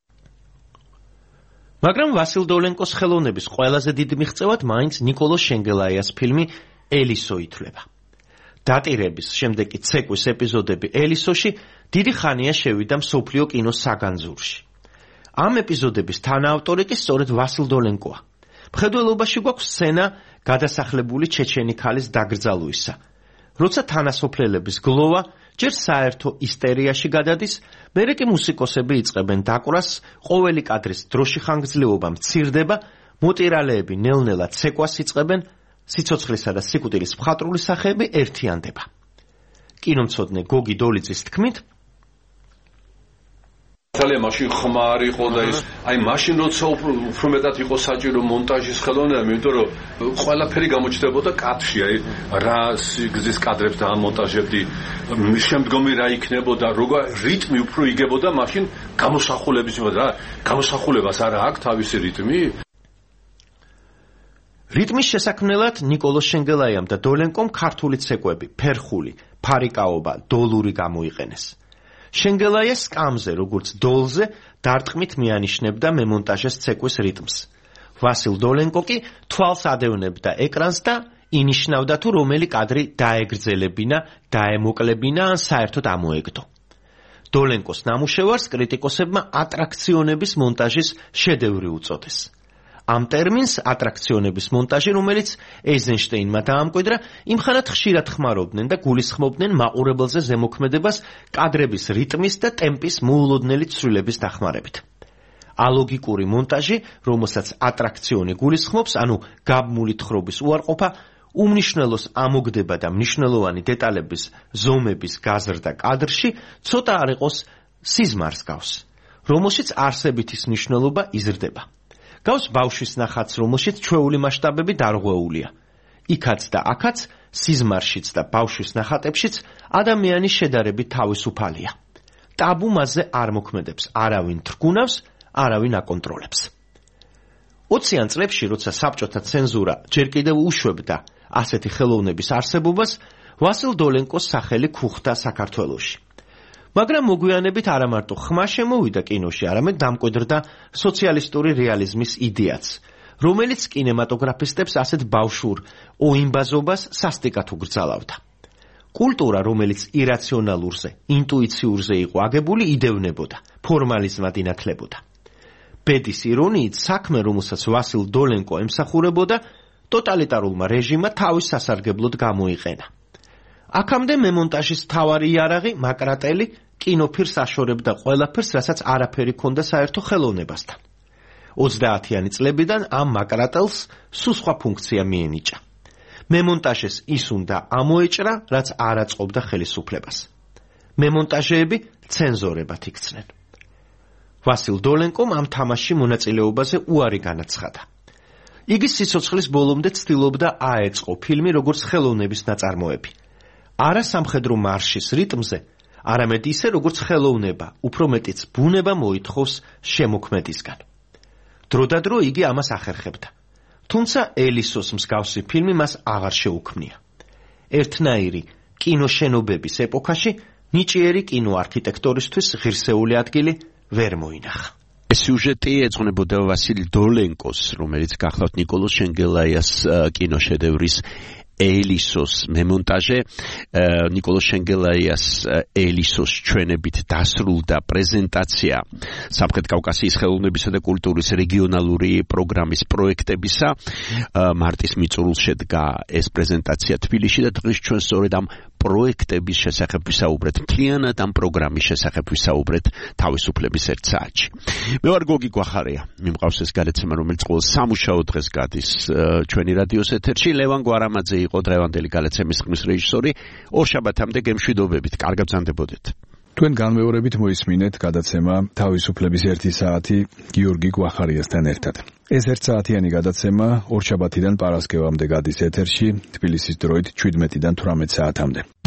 მაგრამ ვასილ დოლენკოს ხელოვნების ყველაზე დიდ მიღწევად მაინც ნიკოლოზ შენგელაიას ფილმი ელისო ითვლება. დატირების შემდეგი ცეკვის ეპიზოდები ელისოში დიდი ხანია შევიდა მსოფლიო კინოს საგანძურში. ამ ეპიზოდების თანაავტორი კი სწორედ ვასილ დოლენკოა. მხედველობაში გვაქვს სცენა გადასახლებული ჩეჩენი ქალის დაკრძალვისა. როცა თანასოფლელების გლოვა ჯერ საერთო ისტერიაში გადადის, მერე კი მუსიკოსები იწყებენ დაკვრას, ყოველი კადრის დროში ხანგრძლივობა მცირდება, მოტირალეები ნელ-ნელა ცეკვას იწყებენ, სიცოცხლისა და სიკვდილის მხატვრული სახეები ერთიანდება. კინომცოდნე გოგი დოლიძის თქმით, ძალიან მაშინ ხმარი იყო და ის აი მაშინ როცა უფრო მეტად იყო საჭირო მონტაჟის ხელოვნება, იმიტომ რომ ყველაფერი გამოჩნდებოდა კადრში, აი რა სიგრძის კადრებს დაამონტაჟებდი, შემდგომი რა იქნებოდა, როგორ რიტმი უფრო იგებოდა, მაშინ გამოსახულების რა, გამოსახულებას არა აქვს თავისი რიტმი. რიტმის შესაქმნელად ნიკოლოზ შენგელაიამ და დოლენკომ ქართული ცეკვები, ფერხული, ფარიკაობა, დოლური გამოიყენეს. შენგელაია სკამზე, როგორც დოლზე, დარტყმით მიანიშნებდა მემონტაჟეს ცეკვის რიტმს. ვასილ დოლენკო კი თვალს ადევნებდა ეკრანს და ინიშნავდა თუ რომელი კადრი დაეგრძელებინა, დაემოკლებინა ან საერთოდ ამოეგდო. დოლენკოს ნამუშევარს კრიტიკოსებმა ატრაქციონების მონტაჟის შედევრი უწოდეს. ამ ტერმინს ატრაქციონების მონტაჟი, რომელიც ეიზენშტეინმა დაამკვიდრა, იმხანად ხშირად ხმარობდნენ და გულისხმობდნენ მაყურებელზე ზემოქმედებას კადრების რიტმის და ტემპის მოულოდნელი ცვლილების დახმარებით. ალოგიკური მონტაჟი, რომელსაც ატრაქციონი გულისხმობს, ანუ გაბმული თხრობის უარყოფა, უმნიშვნელოს ამოგდება და მნიშვნელოვანი დეტალების ზომების გაზრდა კადრში ცოტა არ იყოს სიზმარს გავს, რომელშიც არსებითის მნიშვნელობა იზრდება. გავს ბავშვის ნახატს, რომელშიც ჩვეული მასშტაბები დარღვეულია. იქაც და აქაც, სიზმარშიც და ბავშვის ნახატებშიც ადამიანის შედარებით თავისუფალია. ტაბუ მასზე არ მოქმედებს, არავინ თრგუნავს, არავინ აკონტროლებს. 20-იან წლებში, როცა საბჭოთა ცენზურა ჯერ კიდევ უშვებდა ასეთი ხელოვნების არსებობას, ვასილ დოლენკოს სახელი ქუხდა საქართველოში. მაგრამ მოგვიანებით არა მარტო ხმა შემოვიდა კინოში, არამედ დამკვიდრდა სოციალისტური რეალიზმის იდეაც, რომელიც კინემატოგრაფისტებს ასეთ ბავშვურ ოიმბაზობას სასტიკად უგრძალავდა. კულტურა, რომელიც ირაციონალურზე, ინტუიციურზე იყო აგებული, იდევნებოდა, ფორმალიზმად ინათლებოდა. ბედის ირონიით, საქმე, რომელსაც ვასილ დოლენკო ემსახურებოდა, ტოტალიტარულმა რეჟიმმა თავის სასარგებლოდ გამოიყენა. აქამდე მემონტაჟის მთავარი იარაღი, მაკრატელი, კინოფირს აშორებდა ყველაფერს, რასაც არაფერი ჰქონდა საერთო ხელოვნებასთან. 30-იანი წლებიდან ამ მაკრატელს სულ სხვა ფუნქცია მიენიჭა. მემონტაჟეს ის უნდა ამოეჭრა, რაც არ აწყობდა ხელისუფლებას. მემონტაჟეები ცენზორებად იქცნენ. ვასილ დოლენკომ ამ თამაშში მონაწილეობაზე უარი განაცხადა. იგი სიცოცხლის ბოლომდე ცდილობდა აეწყო ფილმი როგორც ხელოვნების ნაწარმოები. არა სამხედრო მარშის რიტმზე, არამედ ისე როგორც ხელოვნება, უფრო მეტიც ბუნება მოითხოვს შემოქმედისგან. დროდადრო იგი ამას ახერხებდა. თუმცა ელისოს მსგავსი ფილმი მას აღარ შეუქმნია. ერთნაირი კინოშენობების ეპოქაში ნიჭიერი კინოარქიტექტორისთვის ღირსეული ადგილი ვერ მოინახა. ეს სიუჟეტი ეძღვნებოდა ვასილი დოლენკოს, რომელიც გახლავთ ნიკოლოზ შენგელაიას კინოშედევრის ელისოს მემონტაჟე. ნიკოლოზ შენგელაიას ელისოს ჩვენებით დასრულდა პრეზენტაცია სამხრეთ კავკასიის ხელოვნებისა და კულტურის რეგიონალური პროგრამის პროექტებისა. მარტის მიწურულს შედგა ეს პრეზენტაცია თბილისში და დღეს ჩვენ სწორედ ამ პროექტების შესახებ ვისაუბრეთ, მთლიანად ამ პროგრამის შესახებ ვისაუბრეთ თავისუფლების ერთ საათში. მე ვარ გოგი გვახარია, მიმყავს ეს გადაცემა, რომელიც ყოველ სამუშაო დღეს გადის ჩვენი რადიოს ეთერში. ლევან გვარამაძე იყო დღევანდელი გადაცემის ხმის რეჟისორი. ორ შაბათამდე გემშვიდობებით, კარგად ბრძანდებოდეთ. თქვენ განმეორებით მოისმინეთ გადაცემა თავისუფლების ერთი საათი გიორგი გვახარიასთან ერთად. ეს ერთ საათიანი გადაცემა ორ შაბათიდან პარასკევამდე გადის ეთერში, თბილისის დროით 17-დან 18 საათამდე.